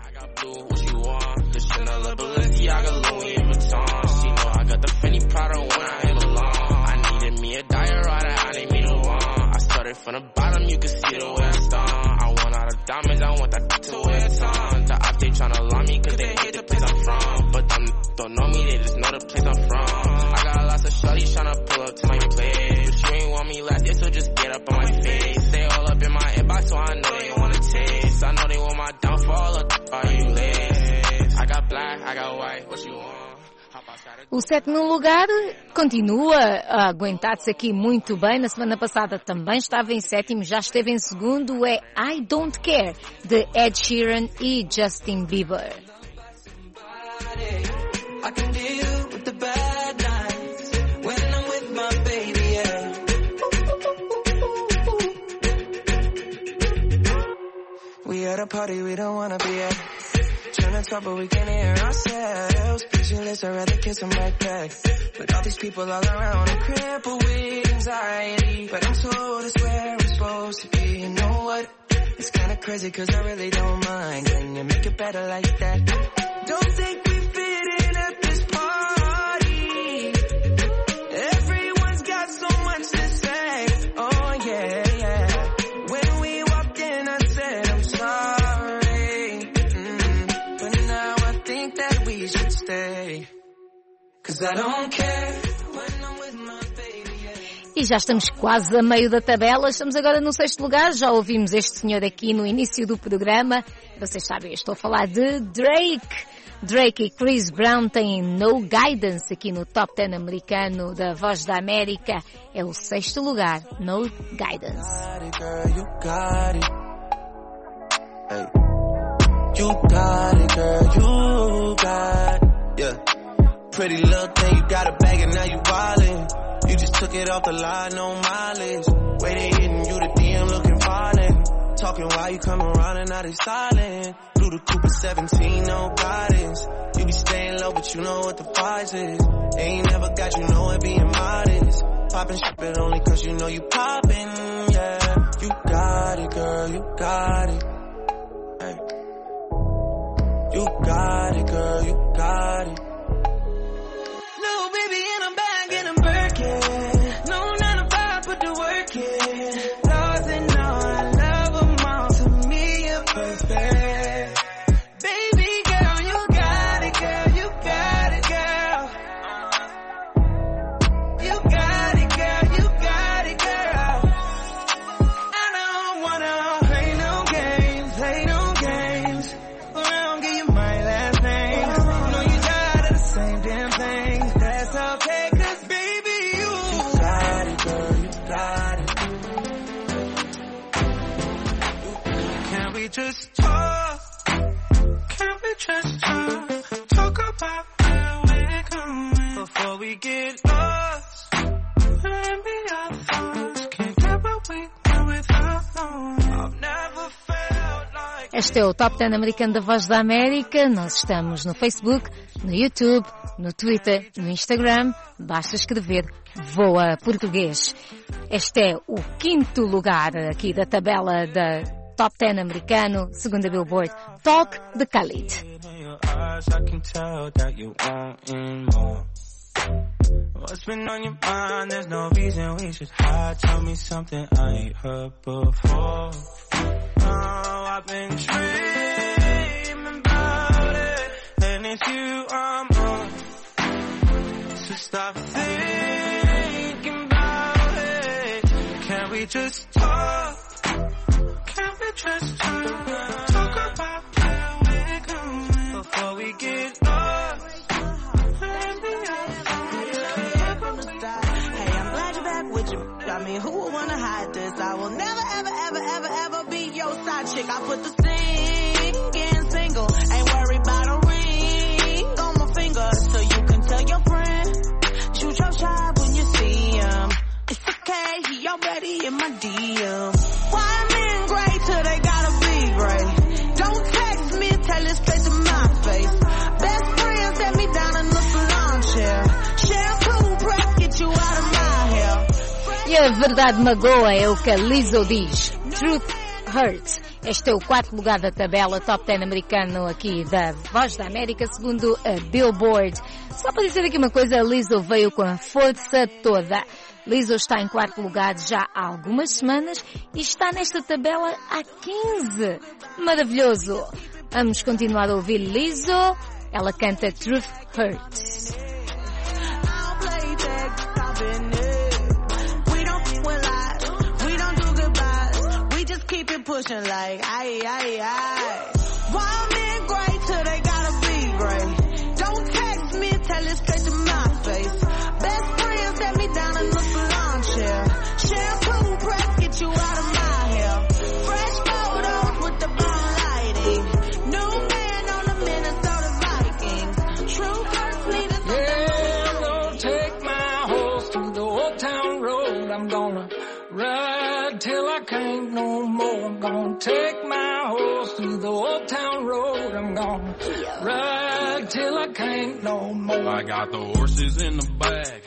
From the bottom, you can see the way I start. I want all the diamonds, I want that to wear time. The op, they tryna lie me, 'cause they hate the place I'm from. But them don't know me, they just know the place I'm from. I got lots of shorties tryna pull up to my place. If you ain't want me like this, so just get up on my face. Stay all up in my inbox, so I know they wanna taste. I know they want my downfall, are you late? I got black, I got white, what you want? O 7º lugar continua a aguentar-se aqui muito bem. Na semana passada também estava em 7º, já esteve em 2º. É I Don't Care, de Ed Sheeran e Justin Bieber. I can deal with the bad nights when I'm with my baby, yeah. We at a party we don't wanna be at. Trying to talk but we can't hear ourselves. Pictureless, I'd rather kiss them right back. But all these people all around, I'm crippled with anxiety. But I'm told it's where I'm supposed to be. You know what? It's kinda crazy 'cause I really don't mind. Can you make it better like that? Don't think we fit in at this party. Everyone's got so much to say. Oh yeah, yeah. When we walked in I said I'm sorry. But now I think that we should stay. E já estamos quase a meio da tabela, estamos agora no 6º lugar, já ouvimos este senhor aqui no início do programa, vocês sabem, eu estou a falar de Drake. Drake e Chris Brown têm No Guidance aqui no Top 10 americano da Voz da América, é o 6º lugar, No Guidance. You got it, girl, you got it, yeah. Pretty little thing, you got a bag and now you wildin'. You just took it off the line, no mileage. Way they hitting you, the DM looking violent. Talking while you come around and now they silent. Blue the Cooper 17, no guidance. You be staying low, but you know what the price is. They ain't never got you know it being modest. Poppin' shit, but only cause you know you poppin', yeah. You got it, girl, you got it. Hey. You got it, girl, you got it. No, baby, and I'm back and I'm Birkin. No, 9 to 5, put the work in. Laws and all, I love them all. To me, you're perfect. Baby girl, you got it, girl, you got it, girl. You got it, girl, you got it, girl. I don't wanna play no games, play no games. But I don't give you my last name. No, you tired of the same damn thing. That's okay, cause baby, you got it, girl, you got it. Can we just talk? Can we just talk? Talk about where we're going before we get lost. Maybe our thoughts can't get what we want without knowing. I've never felt like. Este é o Top 10 americano da Voz da América. Nós estamos no Facebook, no YouTube, no Twitter, no Instagram. Basta escrever Voa Português. Este é o 5º lugar aqui da tabela da Top 10 americano, segundo a Billboard. Talk de Khalid. I can tell that you wanting more. What's been on your mind? There's no reason we should hide. Tell me something I ain't heard before. Oh, I've been dreaming about it, and it's you I'm on. So stop thinking about it. Can we just talk? Can we just talk? Talk about where we're going before we get lost. Hey, I'm glad you're back with you. I mean, who would wanna hide this? I will never, ever, ever, ever, ever be your side chick. I put the singing single. Ain't worried about a ring on my finger. So you can tell your friend, shoot your shot when you see him. It's okay, he already in my DM. Why men great till they gotta be great? Don't text me, tell it straight to my face. Best friend set me down in the salon chair. Shampoo press, get you out of my hair. E a verdade magoa é o que a Lizzo diz. Truth Hurts. Este é o 4º lugar da tabela Top 10 americano aqui da Voz da América, segundo a Billboard. Só para dizer aqui uma coisa, a Lizzo veio com a força toda. Lizzo está em 4º lugar já há algumas semanas e está nesta tabela há 15. Maravilhoso! Vamos continuar a ouvir Lizzo. Ela canta Truth Hurts. Keep it pushing like, aye, aye, aye. Why men great till they gotta be great? Don't text me, tell it straight to my face. Best friend set me down in the salon chair. Shampoo press, get you out of my hair. Fresh photos with the blue lighting. New man on the Minnesota Vikings. True first leaders. Yeah, I'm gonna take my horse to the old town road. I'm gonna ride till I can't no more. I'm gonna take my horse to the old town road. I'm gonna ride till I can't no more. I got the horses in the bag.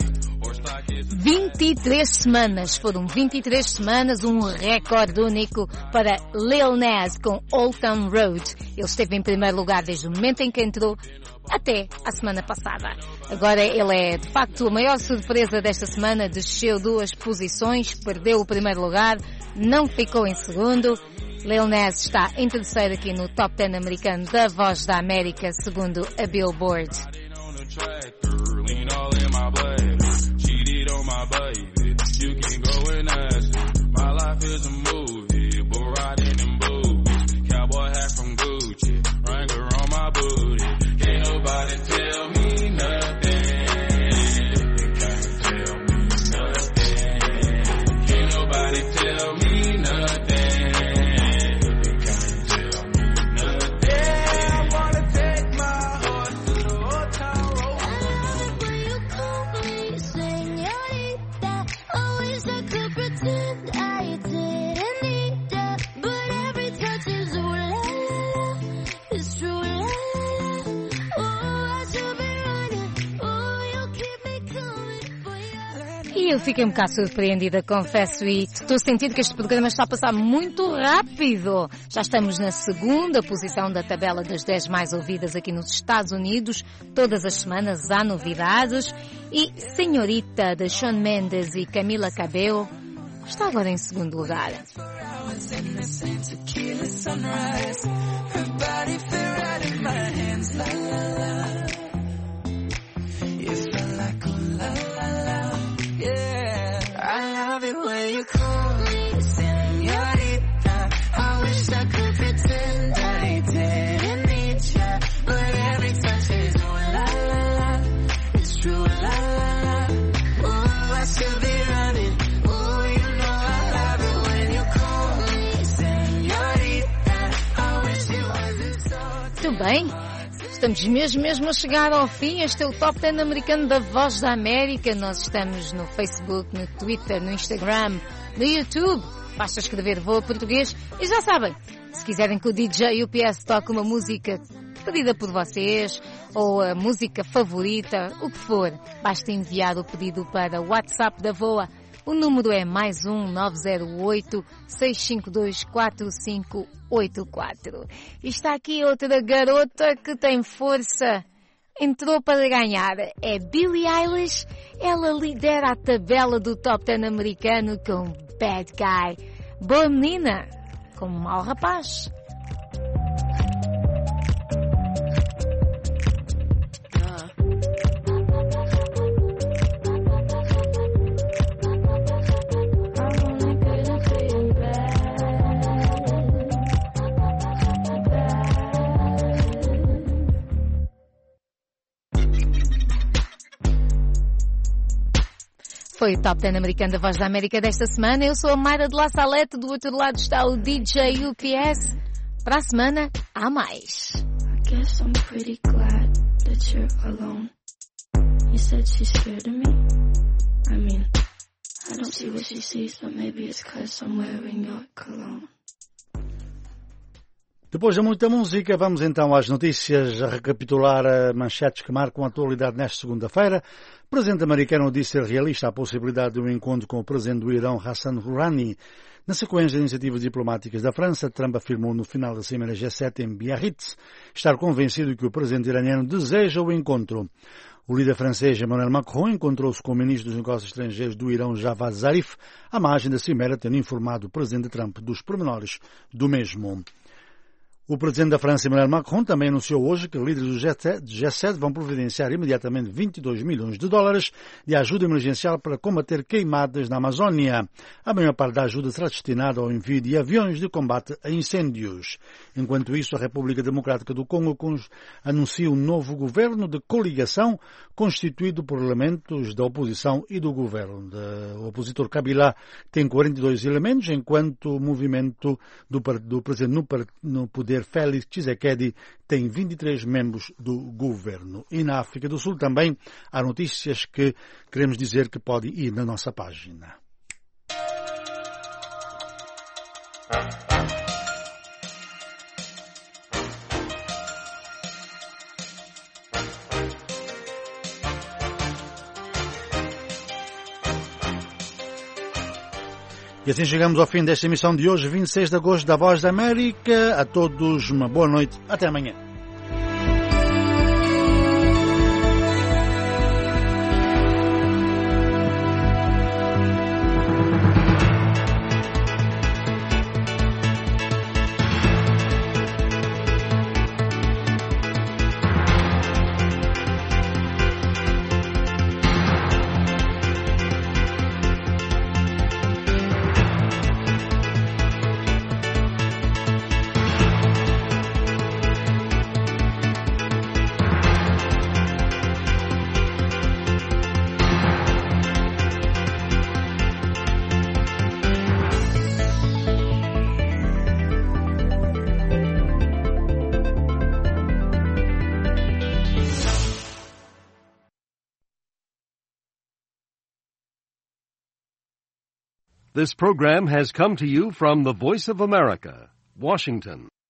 23 semanas, foram 23 semanas, um recorde único para Lil Nas com Old Town Road. Ele esteve em primeiro lugar desde o momento em que entrou até a semana passada. Agora ele é de facto a maior surpresa desta semana, desceu 2 posições, perdeu o primeiro lugar, não ficou em segundo. Lil Nas está em terceiro aqui no Top 10 americano da Voz da América, segundo a Billboard. lean all in my blood. Cheated on my baby, you can go and ask me. My life is a movie, bull riding in boots. Cowboy hat from Gucci, Wrangler on my booty. Can't nobody tell me nothing. Can't tell me nothing. Can't nobody tell me nothing. Eu fiquei um bocado surpreendida, confesso, e estou sentindo que este programa está a passar muito rápido. Já estamos na segunda posição da tabela das 10 mais ouvidas aqui nos Estados Unidos. Todas as semanas há novidades. E Senhorita, de Shawn Mendes e Camila Cabello, está agora em segundo lugar. I love it when you call me señorita. I wish I could pretend I didn't need ya, but every touch is ooh la la la. It's true la la la. Ooh, I should be running. Ooh, you know I love it when you call me señorita. I wish it wasn't so. Muito bem. Estamos mesmo a chegar ao fim. Este é o Top 10 americano da Voz da América. Nós estamos no Facebook, no Twitter, no Instagram, no YouTube. Basta escrever Voa Português. E já sabem, se quiserem que o DJ UPS toque uma música pedida por vocês, ou a música favorita, o que for, basta enviar o pedido para o WhatsApp da Voa. O número é +1 908 652 4584. E está aqui outra garota que tem força. Entrou para ganhar. É Billie Eilish. Ela lidera a tabela do Top 10 americano com Bad Guy. Boa menina, com mau rapaz. Foi o Top 10 americano da Voz da América desta semana. Eu sou a Mayra de La Salete. Do outro lado está o DJ UPS. Para a semana, há mais. I guess I'm pretty glad that you're alone. You said she's scared of me. I mean, I don't see what she sees, but maybe it's 'cause I'm wearing your cologne. Depois de muita música, vamos então às notícias, a recapitular manchetes que marcam a atualidade nesta segunda-feira. O presidente americano disse ser realista a possibilidade de um encontro com o presidente do Irão, Hassan Rouhani. Na sequência de iniciativas diplomáticas da França, Trump afirmou no final da Cimeira G7 em Biarritz estar convencido que o presidente iraniano deseja o encontro. O líder francês Emmanuel Macron encontrou-se com o ministro dos Negócios Estrangeiros do Irão, Javad Zarif, à margem da Cimeira, tendo informado o presidente Trump dos pormenores do mesmo. O presidente da França, Emmanuel Macron, também anunciou hoje que líderes do G7 vão providenciar imediatamente 22 milhões de dólares de ajuda emergencial para combater queimadas na Amazónia. A maior parte da ajuda será destinada ao envio de aviões de combate a incêndios. Enquanto isso, a República Democrática do Congo anuncia um novo governo de coligação constituído por elementos da oposição e do governo. O opositor Kabila tem 42 elementos, enquanto o movimento do presidente no poder Félix Tshisekedi tem 23 membros do governo. E na África do Sul também há notícias que queremos dizer que pode ir na nossa página. E assim chegamos ao fim desta emissão de hoje, 26 de agosto, da Voz da América. A todos uma boa noite. Até amanhã. This program has come to you from the Voice of America, Washington.